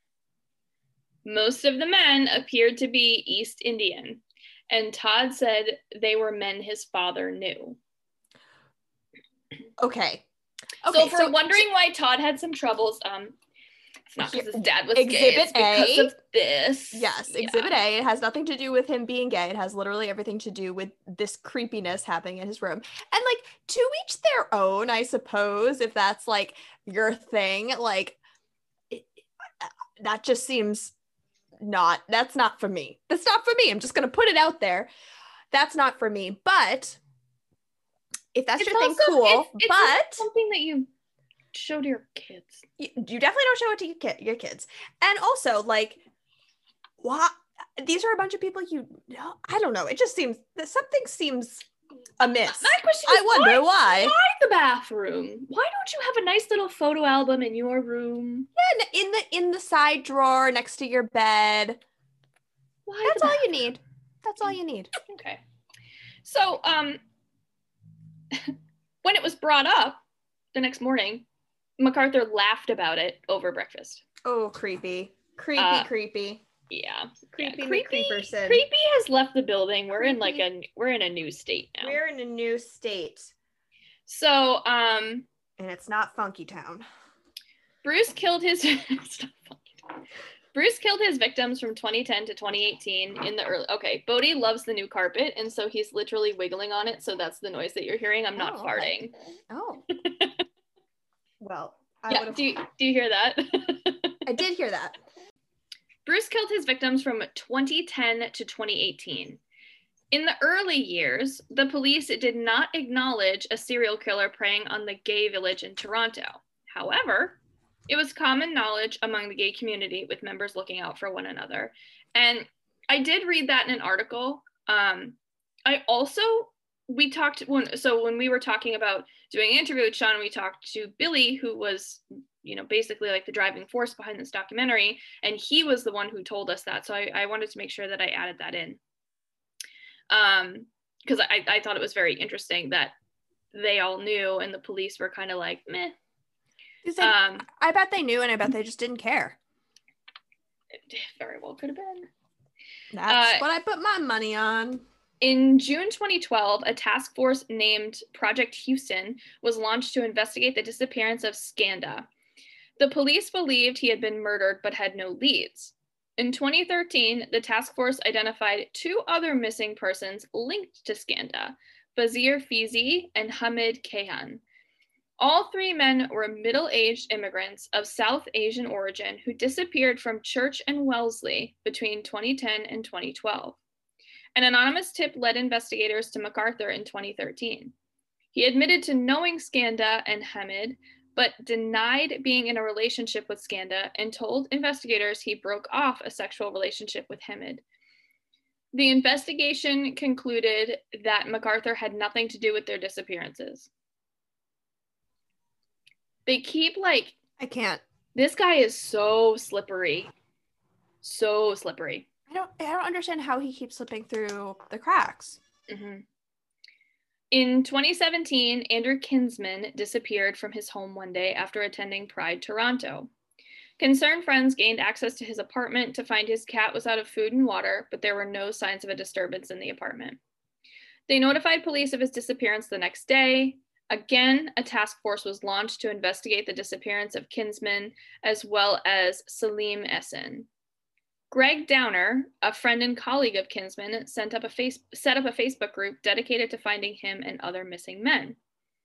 Most of the men appeared to be East Indian, and Todd said they were men his father knew. Okay. Okay, so if we're wondering why Todd had some troubles, um, it's not because his dad was gay, it's Exhibit because A. of this. Yes, Yeah. Exhibit A. It has nothing to do with him being gay. It has literally everything to do with this creepiness happening in his room. And like, to each their own, I suppose, if that's like your thing. Like, it, that just seems not, that's not for me. That's not for me. I'm just going to put it out there. That's not for me. But if that's It's your thing, also- cool. it's- it's but something that you show to your kids. you, you definitely don't show it to your, kid, your kids. And also, like, what? These are a bunch of people you know. I don't know. It just seems that something seems amiss. My question I is, wonder why. Why the bathroom? Why don't you have a nice little photo album in your room? And in the in the side drawer next to your bed. Why That's the all you need. That's all you need. Okay. So, um, when it was brought up the next morning, MacArthur laughed about it over breakfast. Oh, creepy, creepy, Uh, creepy. Yeah, Creepy yeah. creepy. McCreeperson. Creepy has left the building. We're in like a we're in a new state now. We're in a new state, So, um, and it's not Funky Town. Bruce killed his. It's not funny. Bruce killed his victims from twenty ten to twenty eighteen in the early. Okay, Bodie loves the new carpet, and so he's literally wiggling on it. So that's the noise that you're hearing. I'm not Oh, farting. okay. Oh. Well, I Yeah. would've- Do you, do you hear that? I did hear that. Bruce killed his victims from twenty ten to twenty eighteen. In the early years, the police did not acknowledge a serial killer preying on the gay village in Toronto. However, it was common knowledge among the gay community, with members looking out for one another. And I did read that in an article. Um, I also, we talked, when, so when we were talking about doing an interview with Sean, we talked to Billy, who was, you know, basically like the driving force behind this documentary. And he was the one who told us that. So I, I wanted to make sure that I added that in. Um, because I, I thought it was very interesting that they all knew and the police were kind of like, meh. They, Um, I bet they knew, and I bet they just didn't care. it very well could have been. That's Uh, what I put my money on. In June twenty twelve, a task force named Project Houston was launched to investigate the disappearance of Skanda. The police believed he had been murdered but had no leads. In twenty thirteen, the task force identified two other missing persons linked to Skanda, Bazir Fizi and Hamid Kayhan. All three men were middle-aged immigrants of South Asian origin who disappeared from Church and Wellesley between twenty ten and twenty twelve. An anonymous tip led investigators to MacArthur in twenty thirteen. He admitted to knowing Skanda and Hamid, but denied being in a relationship with Skanda and told investigators he broke off a sexual relationship with Hamid. The investigation concluded that MacArthur had nothing to do with their disappearances. They keep like, I can't. this guy is so slippery. So slippery. I don't. I don't understand how he keeps slipping through the cracks. Mm-hmm. In twenty seventeen, Andrew Kinsman disappeared from his home one day after attending Pride Toronto. Concerned friends gained access to his apartment to find his cat was out of food and water, but there were no signs of a disturbance in the apartment. They notified police of his disappearance the next day. Again, a task force was launched to investigate the disappearance of Kinsman, as well as Salim Essen. Greg Downer, a friend and colleague of Kinsman, sent up a face, set up a Facebook group dedicated to finding him and other missing men.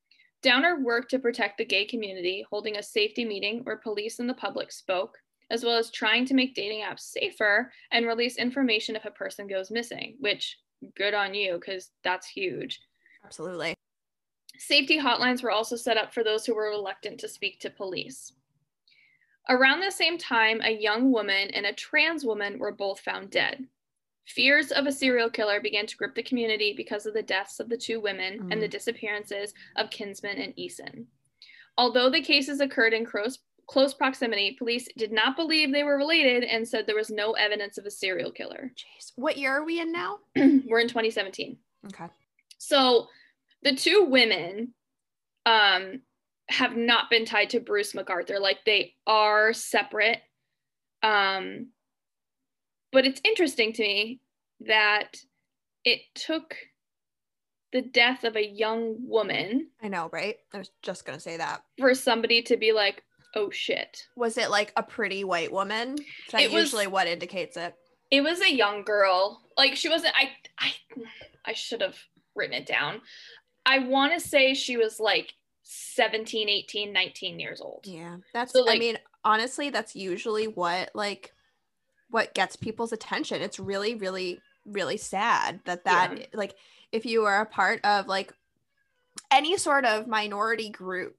Downer worked to protect the gay community, holding a safety meeting where police and the public spoke, as well as trying to make dating apps safer and release information if a person goes missing, which good on you, because that's huge. Absolutely. Safety hotlines were also set up for those who were reluctant to speak to police. Around the same time, a young woman and a trans woman were both found dead. Fears of a serial killer began to grip the community because of the deaths of the two women mm. and the disappearances of Kinsman and Eason. Although the cases occurred in close, close proximity, police did not believe they were related and said there was no evidence of a serial killer. Jeez. What year are we in now? We're in twenty seventeen. Okay. So the two women um, have not been tied to Bruce McArthur. Like, they are separate. Um, but it's interesting to me that it took the death of a young woman. I know, right? I was just going to say that. For somebody to be like, oh shit. Was it like a pretty white woman? That's usually what indicates it. It was a young girl. Like, she wasn't, I, I, I should have written it down. I want to say she was like seventeen, eighteen, nineteen years old. Yeah. That's, so, like, I mean, honestly, that's usually what, like, what gets people's attention. It's really, really, really sad that that, yeah. like, if you are a part of, like, any sort of minority group,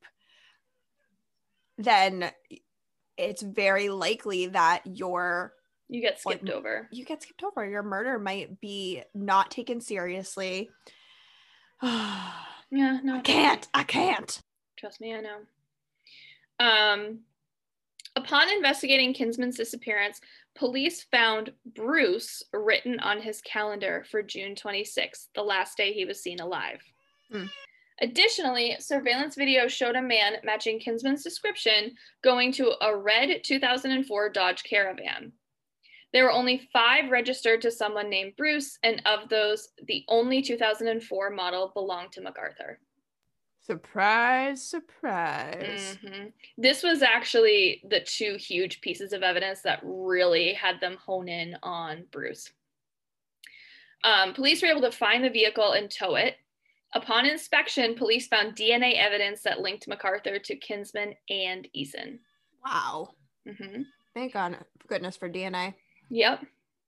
then it's very likely that your you get skipped like, over. You get skipped over. Your murder might be not taken seriously. yeah, no. I can't. I can't. Trust me, I know. Um, upon investigating Kinsman's disappearance, police found Bruce written on his calendar for June twenty-sixth, the last day he was seen alive. Hmm. Additionally, surveillance video showed a man matching Kinsman's description going to a red two thousand four Dodge Caravan. There were only five registered to someone named Bruce, and of those, the only two thousand four model belonged to McArthur. Surprise, surprise. Mm-hmm. This was actually the two huge pieces of evidence that really had them hone in on Bruce. Um, police were able to find the vehicle and tow it. Upon inspection, police found D N A evidence that linked McArthur to Kinsman and Eason. Wow. Mm-hmm. Thank God, goodness for D N A. Yep.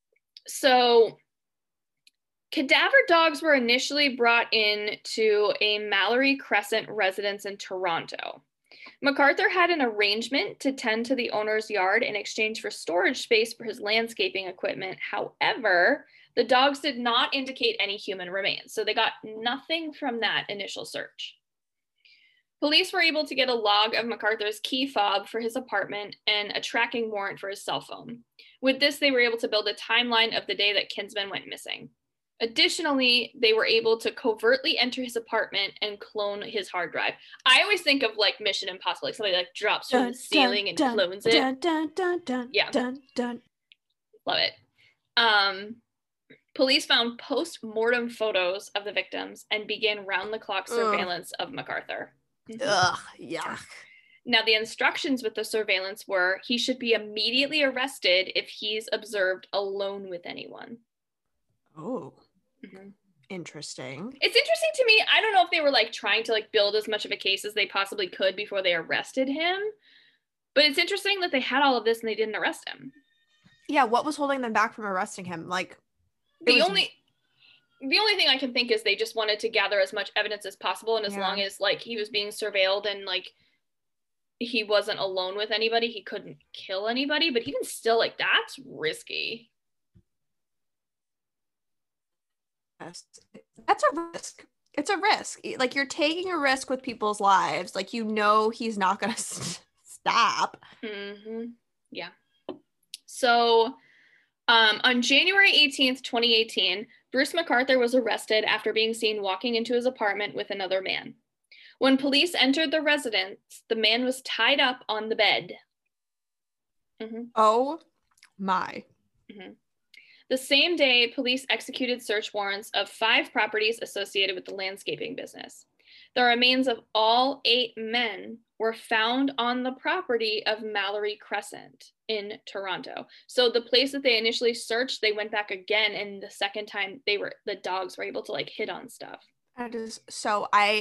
So cadaver dogs were initially brought in to a Mallory Crescent residence in Toronto. McArthur had an arrangement to tend to the owner's yard in exchange for storage space for his landscaping equipment. However, the dogs did not indicate any human remains, so they got nothing from that initial search. Police were able to get a log of McArthur's key fob for his apartment and a tracking warrant for his cell phone. With this, they were able to build a timeline of the day that Kinsman went missing. Additionally, they were able to covertly enter his apartment and clone his hard drive. I always think of like Mission Impossible, like somebody like drops from dun, the ceiling dun, and dun, clones dun, it. Dun, dun, dun, yeah. Dun, dun. Love it. Um, police found post-mortem photos of the victims and began round-the-clock surveillance Ugh. of McArthur. Ugh, yuck. Now, the instructions with the surveillance were he should be immediately arrested if he's observed alone with anyone. Oh, mm-hmm. Interesting. It's interesting to me. I don't know if they were like trying to like build as much of a case as they possibly could before they arrested him, but it's interesting that they had all of this and they didn't arrest him. Yeah, what was holding them back from arresting him? Like, the was... only the only thing I can think is they just wanted to gather as much evidence as possible, and as yeah. long as like he was being surveilled and like he wasn't alone with anybody, he couldn't kill anybody. But even still, like, that's risky. Yes. That's a risk. It's a risk. Like, you're taking a risk with people's lives. Like, you know he's not gonna st- stop. Mm-hmm. Yeah. So um, on January eighteenth, twenty eighteen, Bruce McArthur was arrested after being seen walking into his apartment with another man. When police entered the residence, the man was tied up on the bed. Mm-hmm. Oh my. Mm-hmm. The same day, police executed search warrants of five properties associated with the landscaping business. The remains of all eight men were found on the property of Mallory Crescent in Toronto. So the place that they initially searched, they went back again, and the second time they were the dogs were able to like hit on stuff. That is so I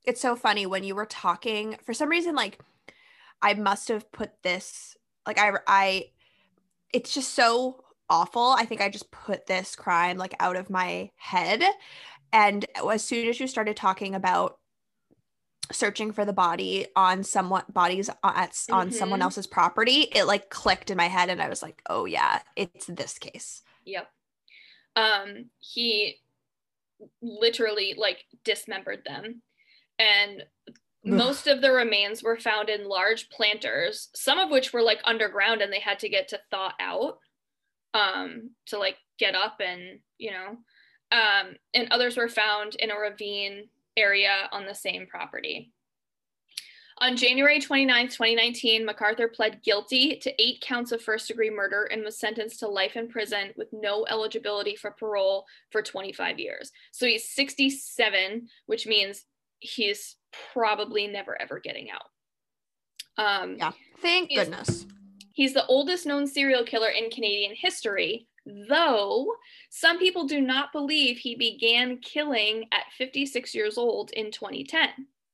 it's so funny when you were talking, for some reason, like I must have put this, like I, I, it's just so awful. I think I just put this crime like out of my head. And as soon as you started talking about searching for the body on somewhat bodies at, on Mhm. someone else's property, it like clicked in my head and I was like, oh yeah, it's this case. Yep. Um, he literally like dismembered them, and most of the remains were found in large planters, some of which were like underground and they had to get to thaw out um to like get up and, you know, um and others were found in a ravine area on the same property. On January twenty-ninth, twenty nineteen, MacArthur pled guilty to eight counts of first-degree murder and was sentenced to life in prison with no eligibility for parole for twenty-five years. So he's sixty-seven, which means he's probably never ever getting out. Um, yeah, thank he's, goodness. He's the oldest known serial killer in Canadian history, though some people do not believe he began killing at fifty-six years old in twenty ten.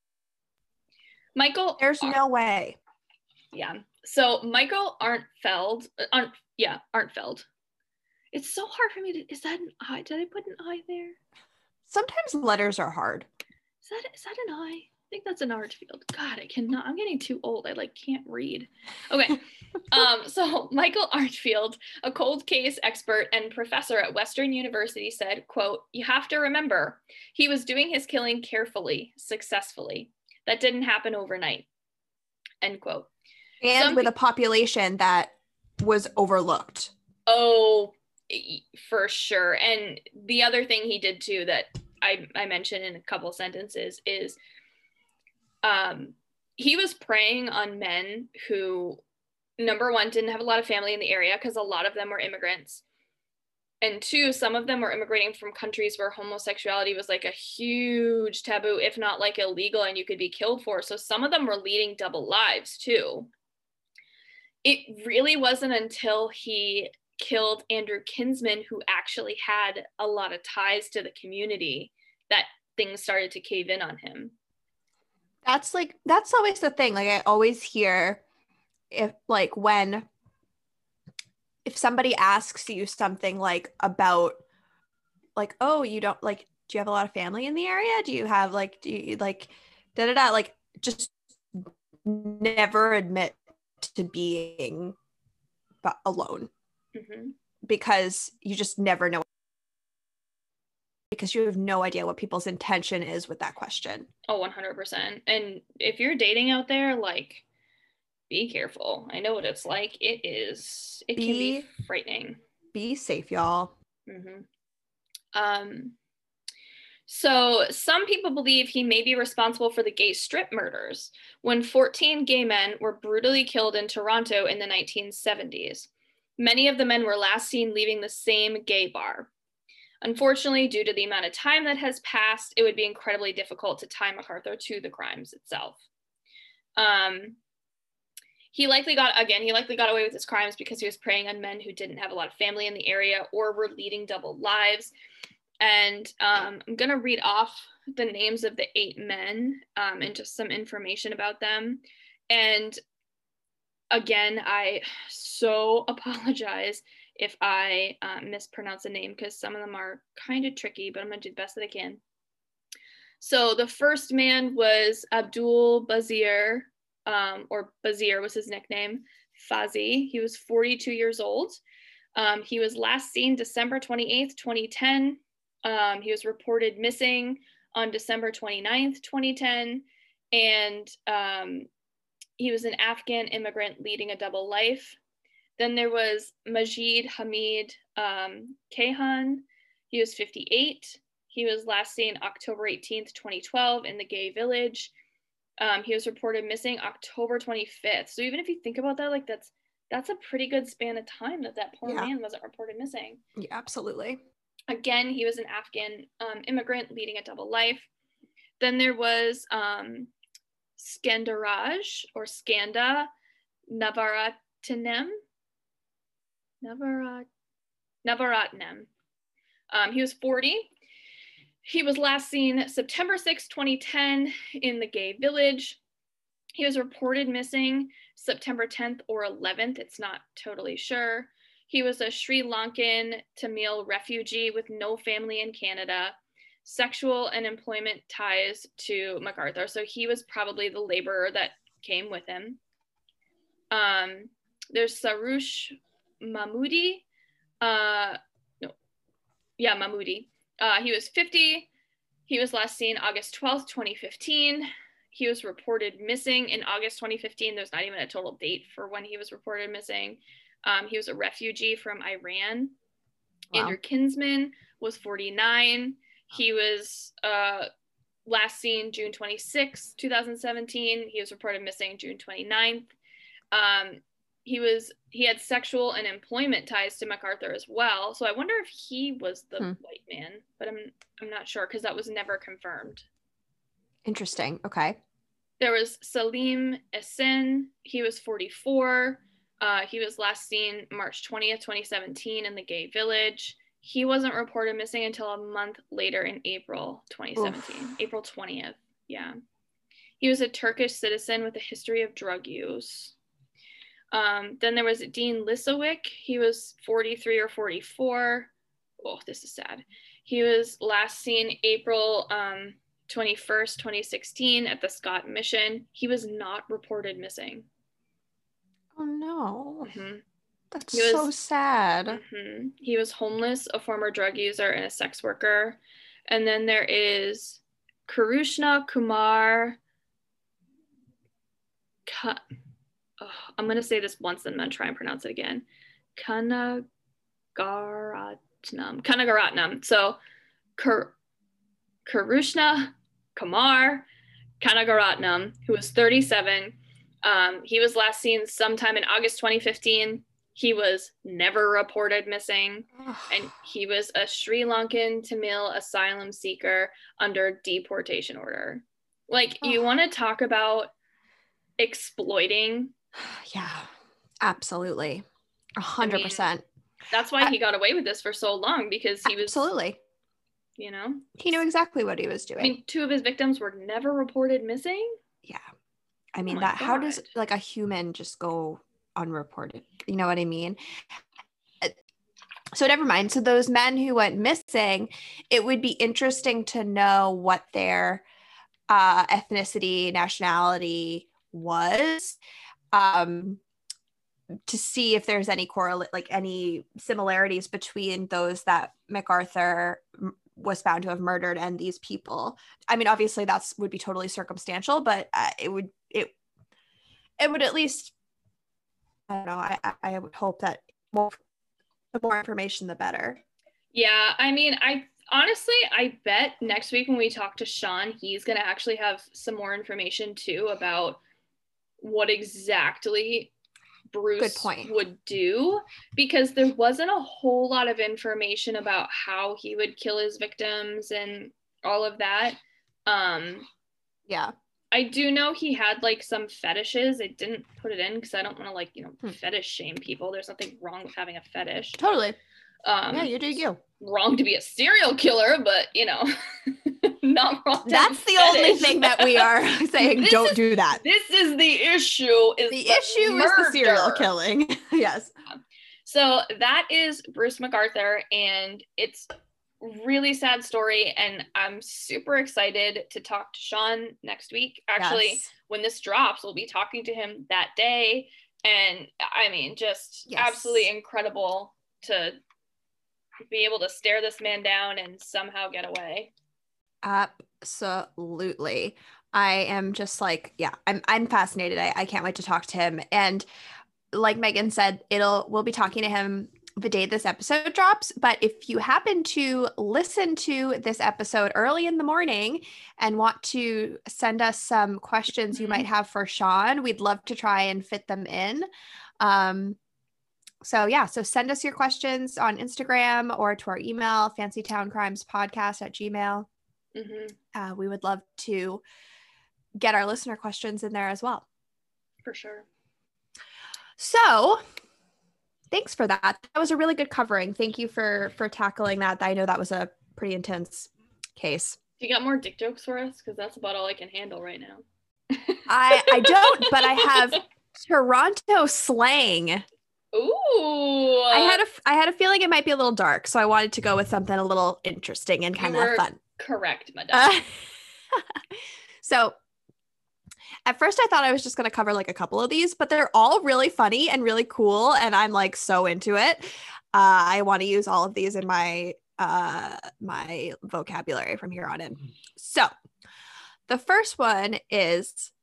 Michael, there's no way. Yeah. So Michael Arntfeld, Arnt, yeah, Arntfeld. It's so hard for me to, is that an I? Did I put an I there? Sometimes letters are hard. Is that, is that an I? I think that's an Arntfield. God, I cannot, I'm getting too old. I like can't read. Okay. um, so Michael Arntfield, a cold case expert and professor at Western University said, quote, "You have to remember, he was doing his killing carefully, successfully. That didn't happen overnight," end quote. And Some with pe- a population that was overlooked. Oh, for sure. And the other thing he did too that I, I mentioned in a couple sentences is um, he was preying on men who, number one, didn't have a lot of family in the area because a lot of them were immigrants. And two, some of them were immigrating from countries where homosexuality was like a huge taboo, if not like illegal, and you could be killed for. So some of them were leading double lives too. It really wasn't until he killed Andrew Kinsman, who actually had a lot of ties to the community, that things started to cave in on him. That's like, that's always the thing. Like I always hear if like when if somebody asks you something like about like, oh, you don't like, do you have a lot of family in the area? Do you have like, do you like, da da da, like just never admit to being alone mm-hmm. because you just never know, because you have no idea what people's intention is with that question. Oh, one hundred percent. And if you're dating out there, like, be careful. I know what it's like. It is, it be, can be frightening. Be safe, y'all. Mm-hmm. Um, so some people believe he may be responsible for the gay strip murders, when fourteen gay men were brutally killed in Toronto in the nineteen seventies. Many of the men were last seen leaving the same gay bar. Unfortunately, due to the amount of time that has passed, it would be incredibly difficult to tie MacArthur to the crimes itself. Um, He likely got, again, he likely got away with his crimes because he was preying on men who didn't have a lot of family in the area or were leading double lives. And um, I'm going to read off the names of the eight men um, and just some information about them. And again, I so apologize if I uh, mispronounce a name because some of them are kind of tricky, but I'm going to do the best that I can. So the first man was Abdul Bazir. Um, or Bazir was his nickname, Fazi. He was forty-two years old. Um, he was last seen December twenty-eighth, twenty ten. Um, he was reported missing on December twenty-ninth, twenty ten. And um, he was an Afghan immigrant leading a double life. Then there was Majid Hamid um, Kayhan. He was fifty-eight. He was last seen October eighteenth, twenty twelve in the Gay Village. Um, he was reported missing October twenty-fifth. So even if you think about that, like that's that's a pretty good span of time that that poor yeah. man wasn't reported missing. Yeah, absolutely. Again, he was an Afghan um, immigrant leading a double life. Then there was um, Skandaraj or Skanda Navaratnam. Navarat Navaratnam. Um, he was forty. He was last seen September sixth, twenty ten in the Gay Village. He was reported missing September tenth or eleventh. It's not totally sure. He was a Sri Lankan Tamil refugee with no family in Canada, sexual and employment ties to MacArthur. So he was probably the laborer that came with him. Um, there's Sarush Mahmoodi. Uh, no, yeah, Mahmoodi. Uh, he was fifty. He was last seen August twelfth, twenty fifteen. He was reported missing in August twenty fifteen. There's not even a total date for when he was reported missing. Um, he was a refugee from Iran. Wow. Andrew Kinsman was forty-nine. He was uh, last seen June twenty-sixth, twenty seventeen. He was reported missing June twenty-ninth. Um, he was he had sexual and employment ties to MacArthur as well. So I wonder if he was the hmm. white man, but I'm I'm not sure because that was never confirmed. Interesting. Okay. There was Salim Esen. He was forty-four. Uh, he was last seen March twentieth, twenty seventeen in the Gay Village. He wasn't reported missing until a month later in April twenty seventeen. Oof. April twentieth. Yeah. He was a Turkish citizen with a history of drug use. Um, then there was Dean Lisowick. He was forty-three or forty-four. Oh, this is sad. He was last seen April um, twenty-first, twenty sixteen at the Scott Mission. He was not reported missing. Oh, no. Mm-hmm. That's was, so sad. Mm-hmm. He was homeless, a former drug user, and a sex worker. And then there is Karushna Kumar. Ka- oh, I'm going to say this once and then try and pronounce it again. Kanagaratnam. Kanagaratnam. So Kar- Karushna Kumar Kanagaratnam, who was thirty-seven. Um, he was last seen sometime in August twenty fifteen. He was never reported missing, and he was a Sri Lankan Tamil asylum seeker under deportation order. Like, oh. You want to talk about exploiting? Yeah, absolutely. A hundred percent. That's why I, he got away with this for so long, because he was absolutely, you know, he knew exactly what he was doing. I mean, two of his victims were never reported missing. Yeah. I mean, oh that, God. How does like a human just go unreported? You know what I mean? So never mind. So those men who went missing, it would be interesting to know what their uh, ethnicity, nationality was, um, to see if there's any correlate, like any similarities between those that MacArthur was found to have murdered and these people. I mean, obviously that's would be totally circumstantial, but uh, it would it it would at least, I don't know, I I would hope that more, the more information the better. Yeah, I mean, I honestly I bet next week when we talk to Sean, he's gonna actually have some more information too about what exactly Bruce Good point. would do, because there wasn't a whole lot of information about how he would kill his victims and all of that. Um, yeah. I do know he had like some fetishes. I didn't put it in because I don't want to like, you know, hmm. fetish shame people. There's nothing wrong with having a fetish. Totally. Um, yeah, you do you. Wrong to be a serial killer, but you know, not wrong. That's the fetish. Only thing that we are saying. Don't is, do that. This is the issue. Is the, the issue murder. is the serial killing. Yes. So that is Bruce MacArthur, and it's really sad story, and I'm super excited to talk to Sean next week. Actually, yes. When this drops, we'll be talking to him that day, and I mean, just yes. absolutely incredible to be able to stare this man down and somehow get away. Absolutely. I am just like, yeah, I'm I'm fascinated. I, I can't wait to talk to him. And like Megan said, it'll we'll be talking to him the day this episode drops. But if you happen to listen to this episode early in the morning and want to send us some questions you might have for Sean, we'd love to try and fit them in. Um, so yeah, so send us your questions on Instagram or to our email, fancytowncrimespodcast at gmail. Mm-hmm. Uh, we would love to get our listener questions in there as well. For sure. So thanks for that. That was a really good covering. Thank you for for tackling that. I know that was a pretty intense case. You got more dick jokes for us? Because that's about all I can handle right now. I I don't, but I have Toronto slang. Ooh. I had a I had a feeling it might be a little dark, so I wanted to go with something a little interesting and kind of fun. Correct, madam. Uh, so at first I thought I was just going to cover like a couple of these, but they're all really funny and really cool, and I'm like so into it. Uh, I want to use all of these in my uh, my vocabulary from here on in. So the first one is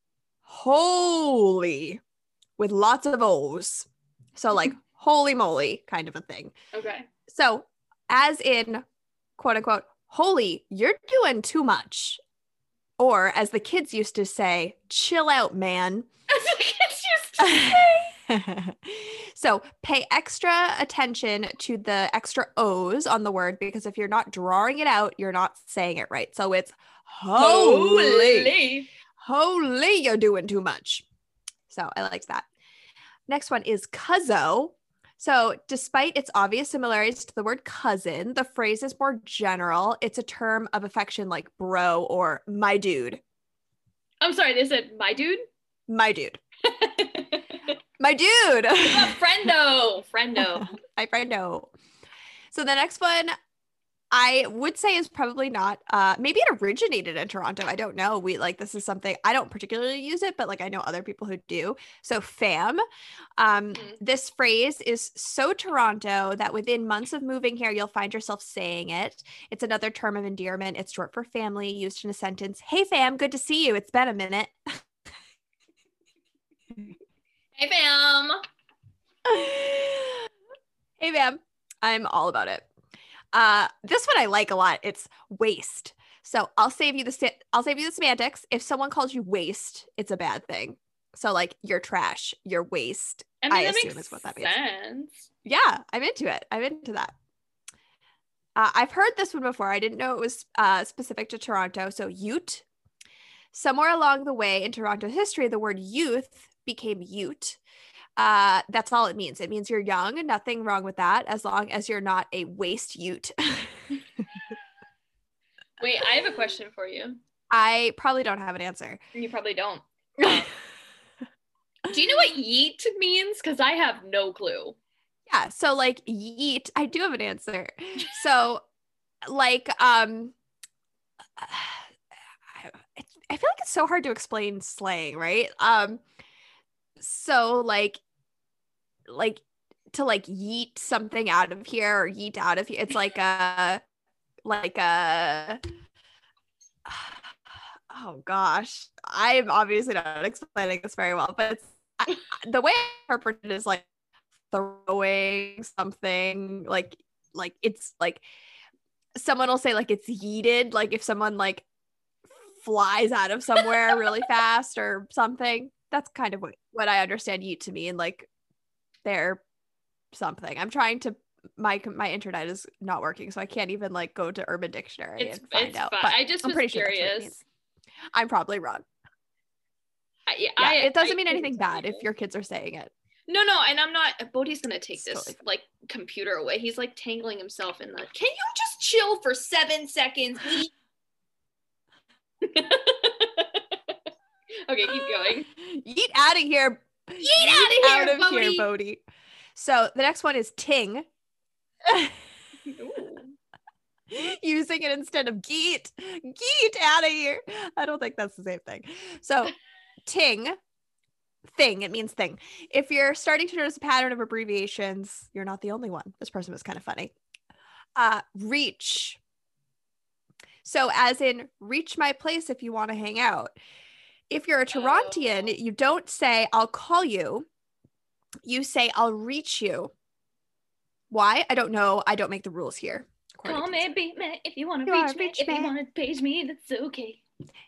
holy with lots of O's. So like holy moly kind of a thing. Okay. So as in quote unquote, holy, you're doing too much. Or as the kids used to say, chill out, man. As the kids used to say. So pay extra attention to the extra O's on the word, because if you're not drawing it out, you're not saying it right. So it's holy. Holy, holy you're doing too much. So I liked that. Next one is cuzzo. So despite its obvious similarities to the word cousin, the phrase is more general. It's a term of affection like bro or my dude. I'm sorry, they said my dude? My dude. My dude. Friendo. Friendo. My friendo. So the next one I would say is probably not, uh, maybe it originated in Toronto. I don't know. We like, this is something, I don't particularly use it, but like, I know other people who do. So fam, um, mm-hmm. This phrase is so Toronto that within months of moving here, you'll find yourself saying it. It's another term of endearment. It's short for family, used in a sentence. Hey fam, good to see you. It's been a minute. Hey fam. Hey fam. I'm all about it. Uh, this one I like a lot. It's waste. So I'll save you the I'll save you the semantics. If someone calls you waste, it's a bad thing. So like you're trash, you're waste. I, mean, I that assume makes is what that means. Sense. Yeah, I'm into it. I'm into that. Uh, I've heard this one before. I didn't know it was uh, specific to Toronto. So Ute. Somewhere along the way in Toronto history, the word youth became Ute. Uh, that's all it means. It means you're young. Nothing wrong with that, as long as you're not a waste Ute. Wait, I have a question for you. I probably don't have an answer. You probably don't. Um, do you know what yeet means? Because I have no clue. Yeah. So like yeet, I do have an answer. So like, um, I, I feel like it's so hard to explain slang, right? Um, so like, like to like yeet something out of here or yeet out of here. It's like a, like a, oh gosh, I'm obviously not explaining this very well, but it's, I, the way I interpret it is like throwing something, like, like it's like someone will say like it's yeeted, like if someone like flies out of somewhere really fast or something. That's kind of what, what I understand yeet to mean, like they're something. I'm trying to, my my internet is not working, so I can't even like go to Urban Dictionary it's, and find it's out. Fun. But I just I'm was pretty curious. Sure that's what it means. I'm probably wrong. I, yeah, yeah I, it doesn't I, mean anything I, bad if your kids are saying it. No, no, and I'm not. Bodhi's gonna take It's this totally like computer away. He's like tangling himself in the. Can you just chill for seven seconds? Okay, keep going. Yeet out of here. Yeet out of here, out of Bodhi. here, Bodhi. So the next one is ting. Using it instead of geet. Geet out of here. I don't think that's the same thing. So ting, thing, it means thing. If you're starting to notice a pattern of abbreviations, you're not the only one. This person was kind of funny. Uh, reach. So as in reach my place if you want to hang out. If you're a Torontian, oh. you don't say I'll call you. You say I'll reach you. Why? I don't know. I don't make the rules here. Call me, beat me if you want to reach me. Reach if me. You want to page me, that's okay.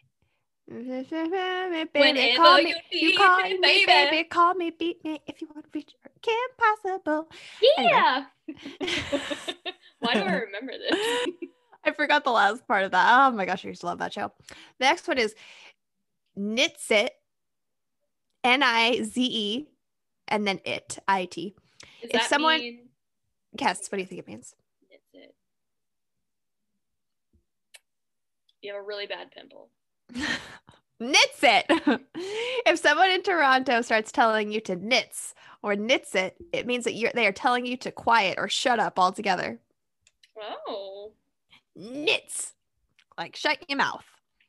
Baby, call me, you call me, baby. baby. Call me, beat me if you want to reach me. Can't possible. Yeah. Anyway. Why do I remember this? I forgot the last part of that. Oh my gosh, I used to love that show. The next one is Nitsit. N I Z E. And then it, I T. Does if that someone mean... guess, what do you think it means? It's it. You have a really bad pimple. Nits it. If someone in Toronto starts telling you to nits or nits it, it means that you're they are telling you to quiet or shut up altogether. Oh. Nits. Like shut your mouth.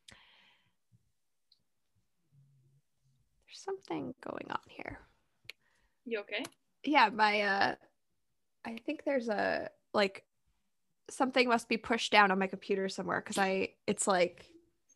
There's something going on here. You okay? Yeah, my uh I think there's a like something must be pushed down on my computer somewhere because I it's like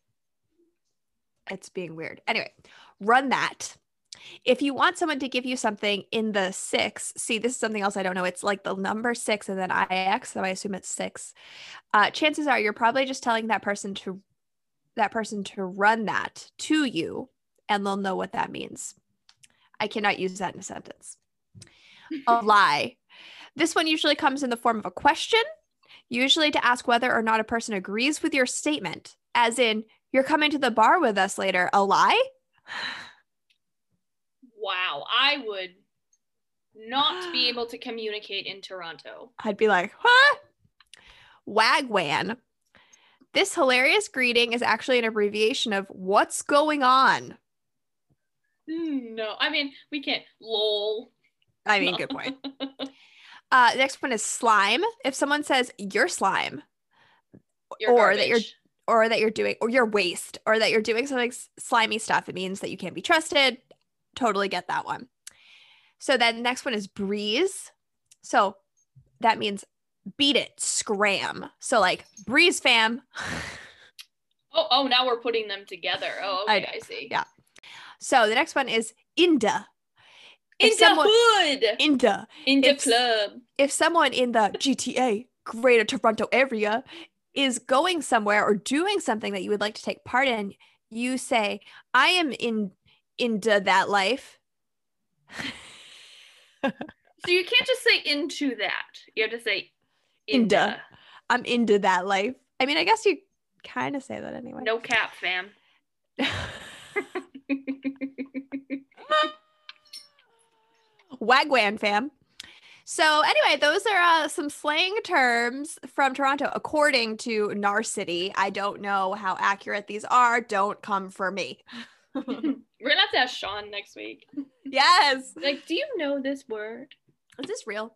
it's being weird. Anyway, run that. If you want someone to give you something in the six, see, this is something else I don't know. It's like the number six and then I X, so I assume it's six. Uh, chances are you're probably just telling that person to that person to run that to you, and they'll know what that means. I cannot use that in a sentence. A lie. This one usually comes in the form of a question, usually to ask whether or not a person agrees with your statement, as in, you're coming to the bar with us later. A lie? Wow, I would not be able to communicate in Toronto. I'd be like, huh? Wagwan. This hilarious greeting is actually an abbreviation of what's going on. No, I mean, we can't. Lol. I mean, good point. Uh, the next one is slime. If someone says you're slime, You're or garbage. that you're or that you're doing or you're waste, or that you're doing something slimy stuff, it means that you can't be trusted. Totally get that one. So then the next one is breeze. So that means beat it, scram. So like breeze fam. Oh, oh, now we're putting them together. Oh, okay, I, I, I see. Yeah. So the next one is Inda. In If the someone- hood. Inda. In the If- club. If someone in the G T A, Greater Toronto Area, is going somewhere or doing something that you would like to take part in, you say, I am in into that life. So you can't just say into that. You have to say Into. into. I'm into that life. I mean, I guess you kind of say that anyway. No cap, fam. Wagwan fam. So anyway, those are uh, some slang terms from Toronto, according to Narcity. I don't know how accurate these are. Don't come for me. We're gonna have to ask Sean next week. Yes. Like, do you know this word? Is this real?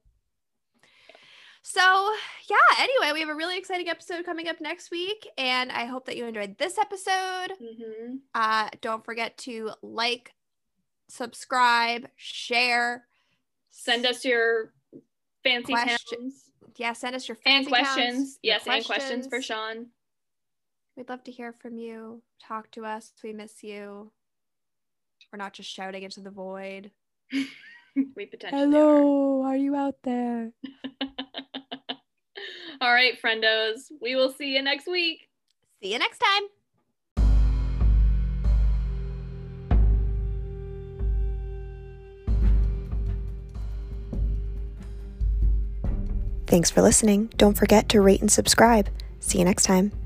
So yeah, anyway, we have a really exciting episode coming up next week, and I hope that you enjoyed this episode. Mm-hmm. Uh, don't forget to like, subscribe, share. Send us your fancy Question- towns Yeah, send us your and fancy questions. towns, your Yes, and questions for Sean. We'd love to hear from you. Talk to us. We miss you. We're not just shouting into the void. We potentially Hello, are you out there? are. All right, friendos. We will see you next week. See you next time. Thanks for listening. Don't forget to rate and subscribe. See you next time.